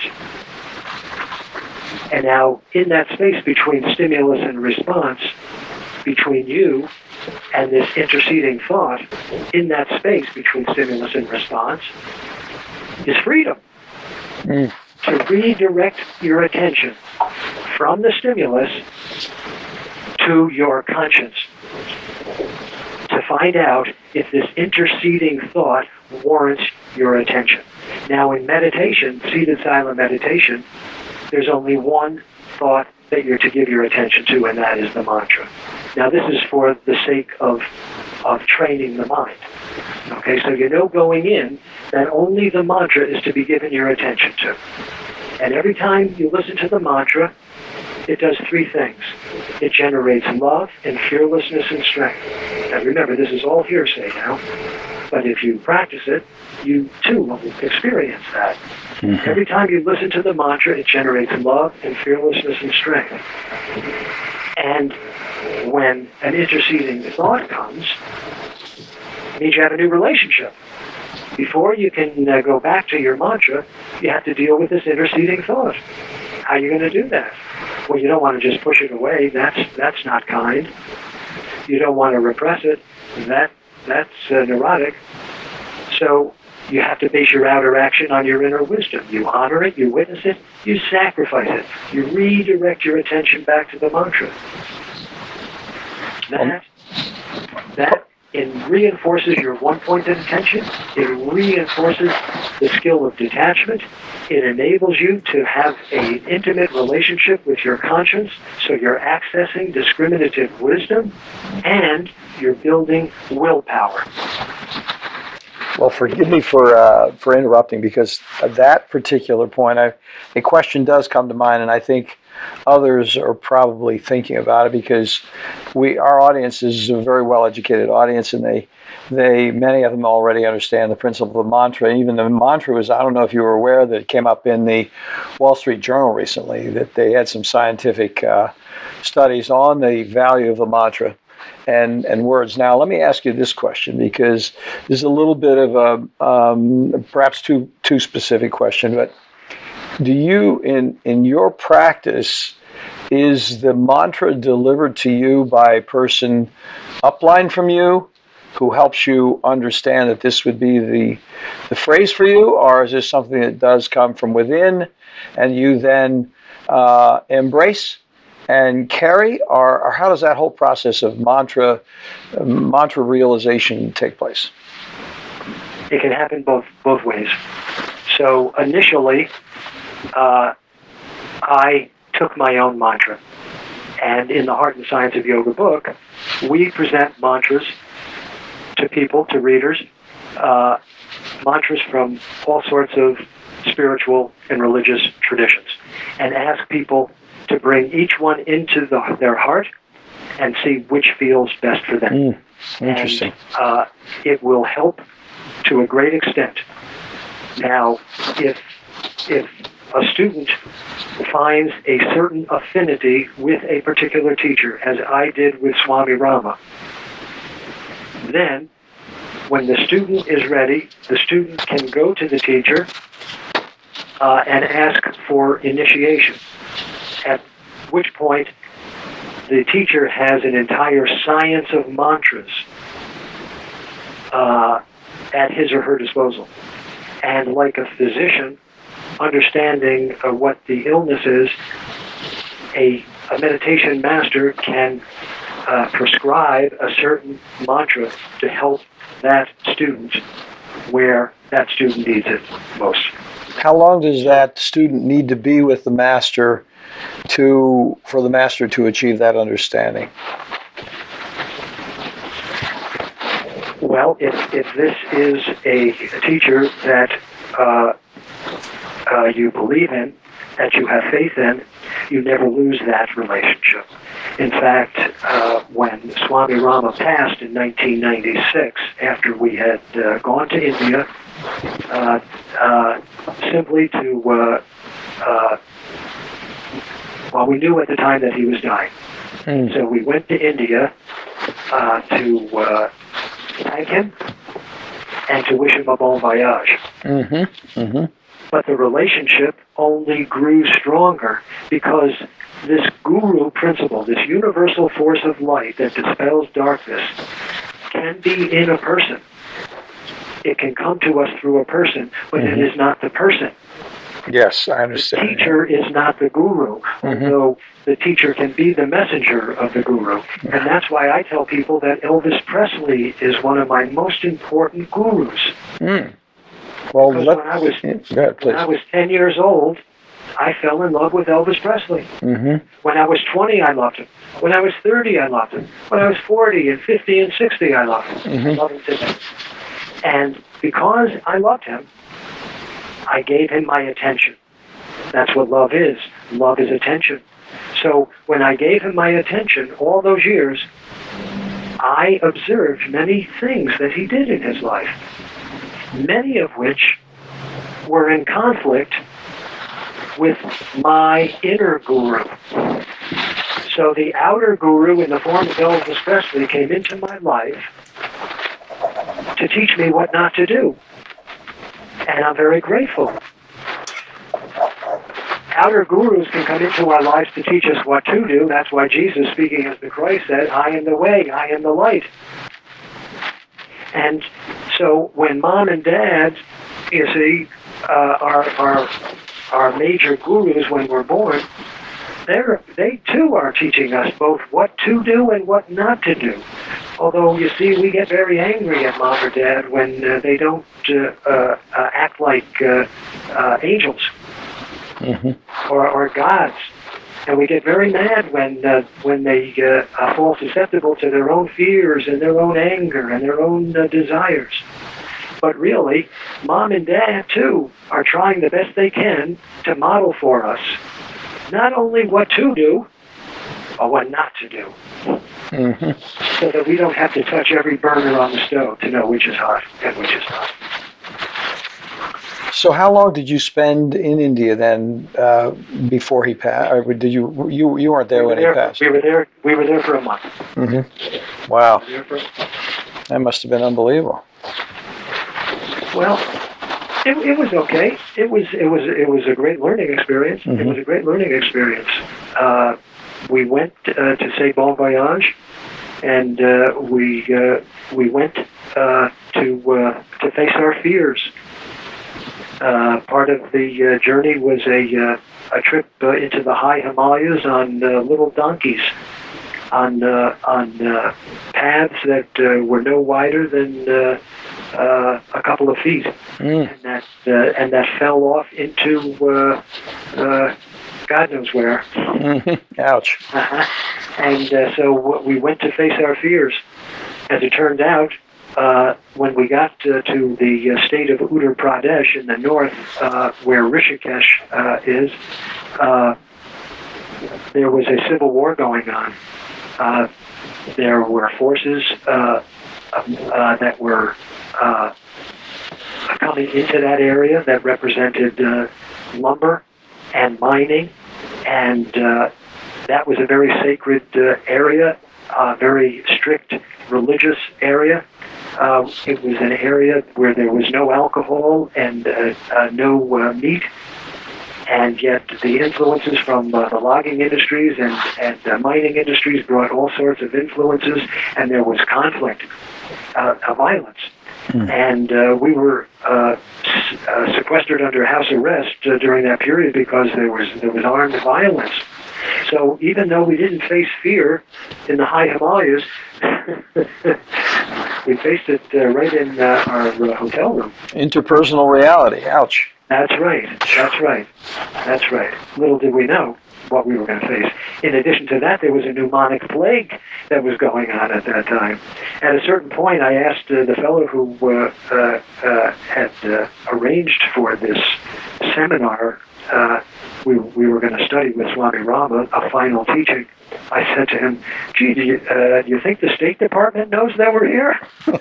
B: And now, in that space between stimulus and response, between you and this interceding thought, in that space between stimulus and response, is freedom. To redirect your attention from the stimulus to your conscience, to find out if this interceding thought warrants your attention. Now, in meditation, seated silent meditation, there's only one thought that you're to give your attention to, and that is the mantra. Now, this is for the sake of training the mind. Okay, so going in that only the mantra is to be given your attention to. And every time you listen to the mantra, it does 3 things. It generates love and fearlessness and strength. And remember, this is all hearsay now, but if you practice it, you too will experience that. Mm-hmm. Every time you listen to the mantra, it generates love and fearlessness and strength. And when an interceding thought comes, it means you have a new relationship. Before you can go back to your mantra, you have to deal with this interceding thought. How are you going to do that? Well, you don't want to just push it away. That's not kind. You don't want to repress it. That's neurotic. So you have to base your outer action on your inner wisdom. You honor it, you witness it, you sacrifice it. You redirect your attention back to the mantra. That it reinforces your one-pointed attention. It reinforces the skill of detachment. It enables you to have an intimate relationship with your conscience, so you're accessing discriminative wisdom, and you're building willpower.
A: Well, forgive me for interrupting, because at that particular point, a question does come to mind, and I think others are probably thinking about it, because our audience is a very well educated audience, and they many of them already understand the principle of the mantra. Even the mantra was, I don't know if you were aware that it came up in the Wall Street Journal recently, that they had some scientific studies on the value of the mantra and words. Now, let me ask you this question, because this is a little bit of a perhaps too specific question, but do you, in your practice, is the mantra delivered to you by a person upline from you who helps you understand that this would be the phrase for you, or is this something that does come from within and you then embrace and carry, or how does that whole process of mantra realization take place?
B: It can happen both ways. So initially, I took my own mantra, and in the Heart and Science of Yoga book, we present mantras to people, to readers, mantras from all sorts of spiritual and religious traditions, and ask people to bring each one into their heart and see which feels best for them.
A: Interesting.
B: And it will help to a great extent. Now, if a student finds a certain affinity with a particular teacher, as I did with Swami Rama, then when the student is ready, the student can go to the teacher and ask for initiation, at which point the teacher has an entire science of mantras at his or her disposal. And like a physician, understanding what the illness is, a meditation master can prescribe a certain mantra to help that student where that student needs it most.
A: How long does that student need to be with the master for the master to achieve that understanding?
B: Well, if this is a teacher that you believe in, that you have faith in, you never lose that relationship. In fact, when Swami Rama passed in 1996, after we had gone to India, simply to, well, we knew at the time that he was dying. So we went to India to thank him and to wish him a bon voyage. But the relationship only grew stronger because this guru principle, this universal force of light that dispels darkness, can be in a person. It can come to us through a person, but it is not the person.
A: Yes, I understand.
B: The teacher is not the guru, although the teacher can be the messenger of the guru. And that's why I tell people that Elvis Presley is one of my most important gurus.
A: Well,
B: when I was 10 years old, I fell in love with Elvis Presley. When I was 20, I loved him. When I was 30, I loved him. When I was 40 and 50 and 60, I loved him. I love him today. And because I loved him, I gave him my attention. That's what love is. Love is attention. So when I gave him my attention all those years, I observed many things that he did in his life, many of which were in conflict with my inner guru. So the outer guru in the form of Elvis Presley came into my life to teach me what not to do. And I'm very grateful. Outer gurus can come into our lives to teach us what to do. That's why Jesus, speaking as the Christ, said, I am the way, I am the light. And so when mom and dad, you see, our major gurus when we're born, they too are teaching us both what to do and what not to do. Although, you see, we get very angry at mom or dad when they don't act like angels or gods. And we get very mad when they fall susceptible to their own fears and their own anger and their own desires. But really, mom and dad, too, are trying the best they can to model for us not only what to do, but what not to do. So that we don't have to touch every burner on the stove to know which is hot and which is not.
A: So how long did you spend in India then before he passed? Or did you weren't there when he passed?
B: We were there for a month.
A: Wow. That must have been unbelievable.
B: Well, it was okay. It was a great learning experience. It was a great learning experience. We went to say bon voyage, and we went to face our fears. Part of the journey was a trip into the high Himalayas on little donkeys, on paths that were no wider than a couple of feet, and that fell off into God knows where.
A: Ouch.
B: And so we went to face our fears. As it turned out, when we got to the state of Uttar Pradesh in the north, where Rishikesh is, there was a civil war going on. There were forces that were coming into that area that represented lumber and mining, and that was a very sacred area, a very strict religious area. It was an area where there was no alcohol and no meat, and yet the influences from the logging industries and mining industries brought all sorts of influences, and there was conflict, violence. And we were sequestered under house arrest during that period because there was armed violence. So even though we didn't face fear in the high Himalayas, we faced it right in our hotel room.
A: Interpersonal reality. Ouch.
B: That's right. That's right. That's right. Little did we know what we were going to face. In addition to that, there was a pneumonic plague that was going on at that time. At a certain point, I asked the fellow who had arranged for this seminar. We were going to study with Swami Rama a final teaching. I said to him, "Gee, do you think the State Department knows that we're here?"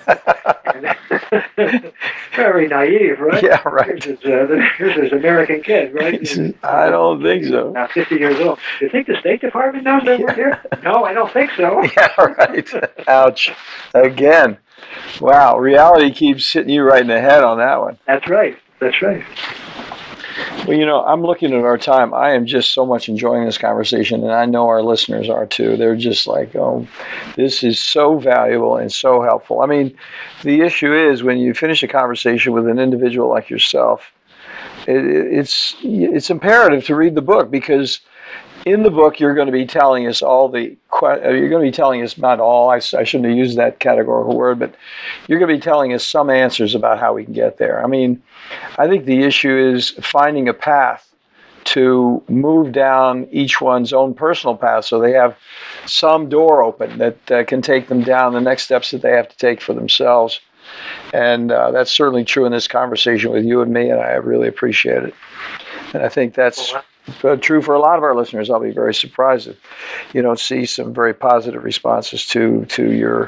B: Very naive, right?
A: Yeah, right.
B: Here's this American kid, right?
A: I don't think so.
B: Now 50 years old. Do you think the State Department knows that we're here? No, I don't think so.
A: Yeah, right. Ouch. Again. Wow, reality keeps hitting you right in the head on that one.
B: That's right. That's right.
A: Well, I'm looking at our time. I am just so much enjoying this conversation, and I know our listeners are too. They're just like, oh, this is so valuable and so helpful. I mean, the issue is when you finish a conversation with an individual like yourself, it's imperative to read the book, because in the book you're going to be telling us you're going to be telling us not all, I shouldn't have used that categorical word, but you're going to be telling us some answers about how we can get there. I mean, I think the issue is finding a path to move down each one's own personal path so they have some door open that can take them down the next steps that they have to take for themselves. And that's certainly true in this conversation with you and me, and I really appreciate it. And I think that's true for a lot of our listeners. I'll be very surprised if you don't see some very positive responses to your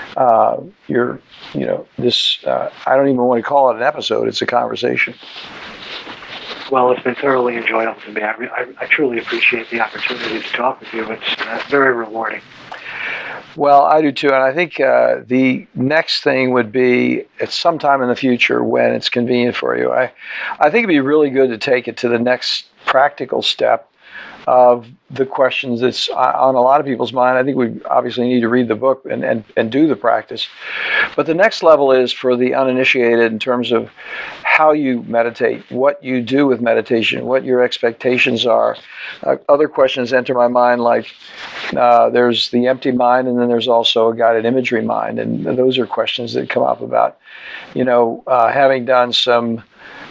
A: this. I don't even want to call it an episode. It's a conversation.
B: Well, it's been thoroughly enjoyable to me. I truly appreciate the opportunity to talk with you. It's very rewarding.
A: Well, I do too, and I think the next thing would be at some time in the future when it's convenient for you. I think it'd be really good to take it to the next practical step of the questions that's on a lot of people's mind. I think we obviously need to read the book and do the practice. But the next level is for the uninitiated in terms of how you meditate, what you do with meditation, what your expectations are. Other questions enter my mind, like there's the empty mind, and then there's also a guided imagery mind. And those are questions that come up about, having done some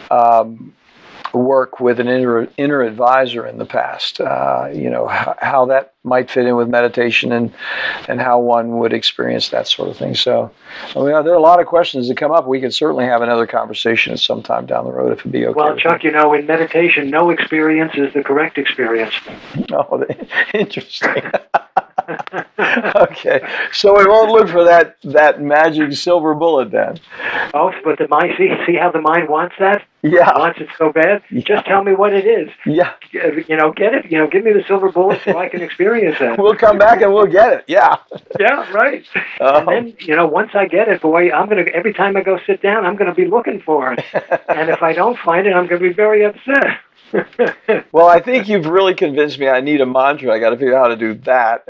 A: work with an inner advisor in the past, how that might fit in with meditation and how one would experience that sort of thing. So there are a lot of questions that come up. We could certainly have another conversation at some time down the road if it'd be okay.
B: Well, Chuck, in meditation, no experience is the correct experience.
A: Oh, interesting. Okay, so we won't look for that magic silver bullet then.
B: Oh, but the mind, see how the mind wants that?
A: Yeah.
B: It wants it so bad? Yeah. Just tell me what it is.
A: Yeah.
B: Get it? Give me the silver bullet so I can experience that.
A: We'll come back and we'll get it. Yeah.
B: Yeah, right. And then, once I get it, boy, every time I go sit down, I'm going to be looking for it. And if I don't find it, I'm going to be very upset.
A: Well, I think you've really convinced me. I need a mantra. I got to figure out how to do that,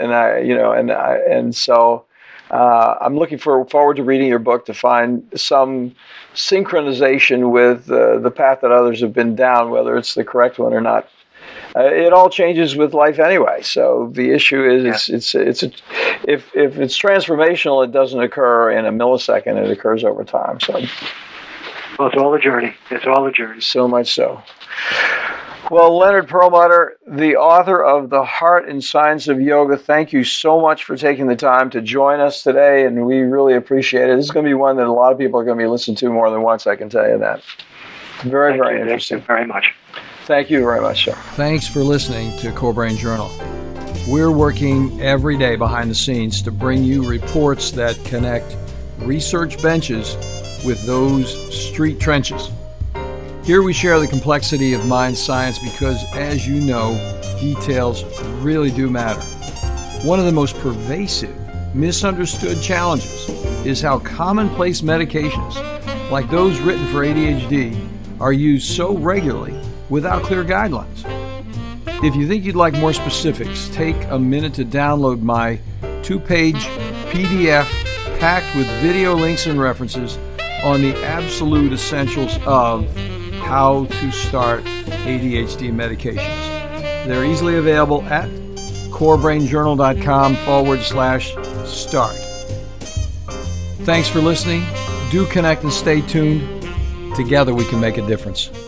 A: so I'm looking forward to reading your book to find some synchronization with the path that others have been down, whether it's the correct one or not. It all changes with life anyway. So the issue is, if it's transformational, it doesn't occur in a millisecond. It occurs over time. So.
B: Well, it's all a journey. It's all a journey.
A: So much so. Well, Leonard Perlmutter, the author of The Heart and Science of Yoga, thank you so much for taking the time to join us today, and we really appreciate it. This is going to be one that a lot of people are going to be listening to more than once, I can tell you that. Very interesting.
B: Thank you very much.
A: Thank you very much, sir. Thanks for listening to Core Brain Journal. We're working every day behind the scenes to bring you reports that connect research benches with those street trenches. Here we share the complexity of mind science because, as you know, details really do matter. One of the most pervasive, misunderstood challenges is how commonplace medications, like those written for ADHD, are used so regularly without clear guidelines. If you think you'd like more specifics, take a minute to download my 2-page PDF packed with video links and references on the absolute essentials of how to start ADHD medications. They're easily available at corebrainjournal.com/start. Thanks for listening. Do connect and stay tuned. Together we can make a difference.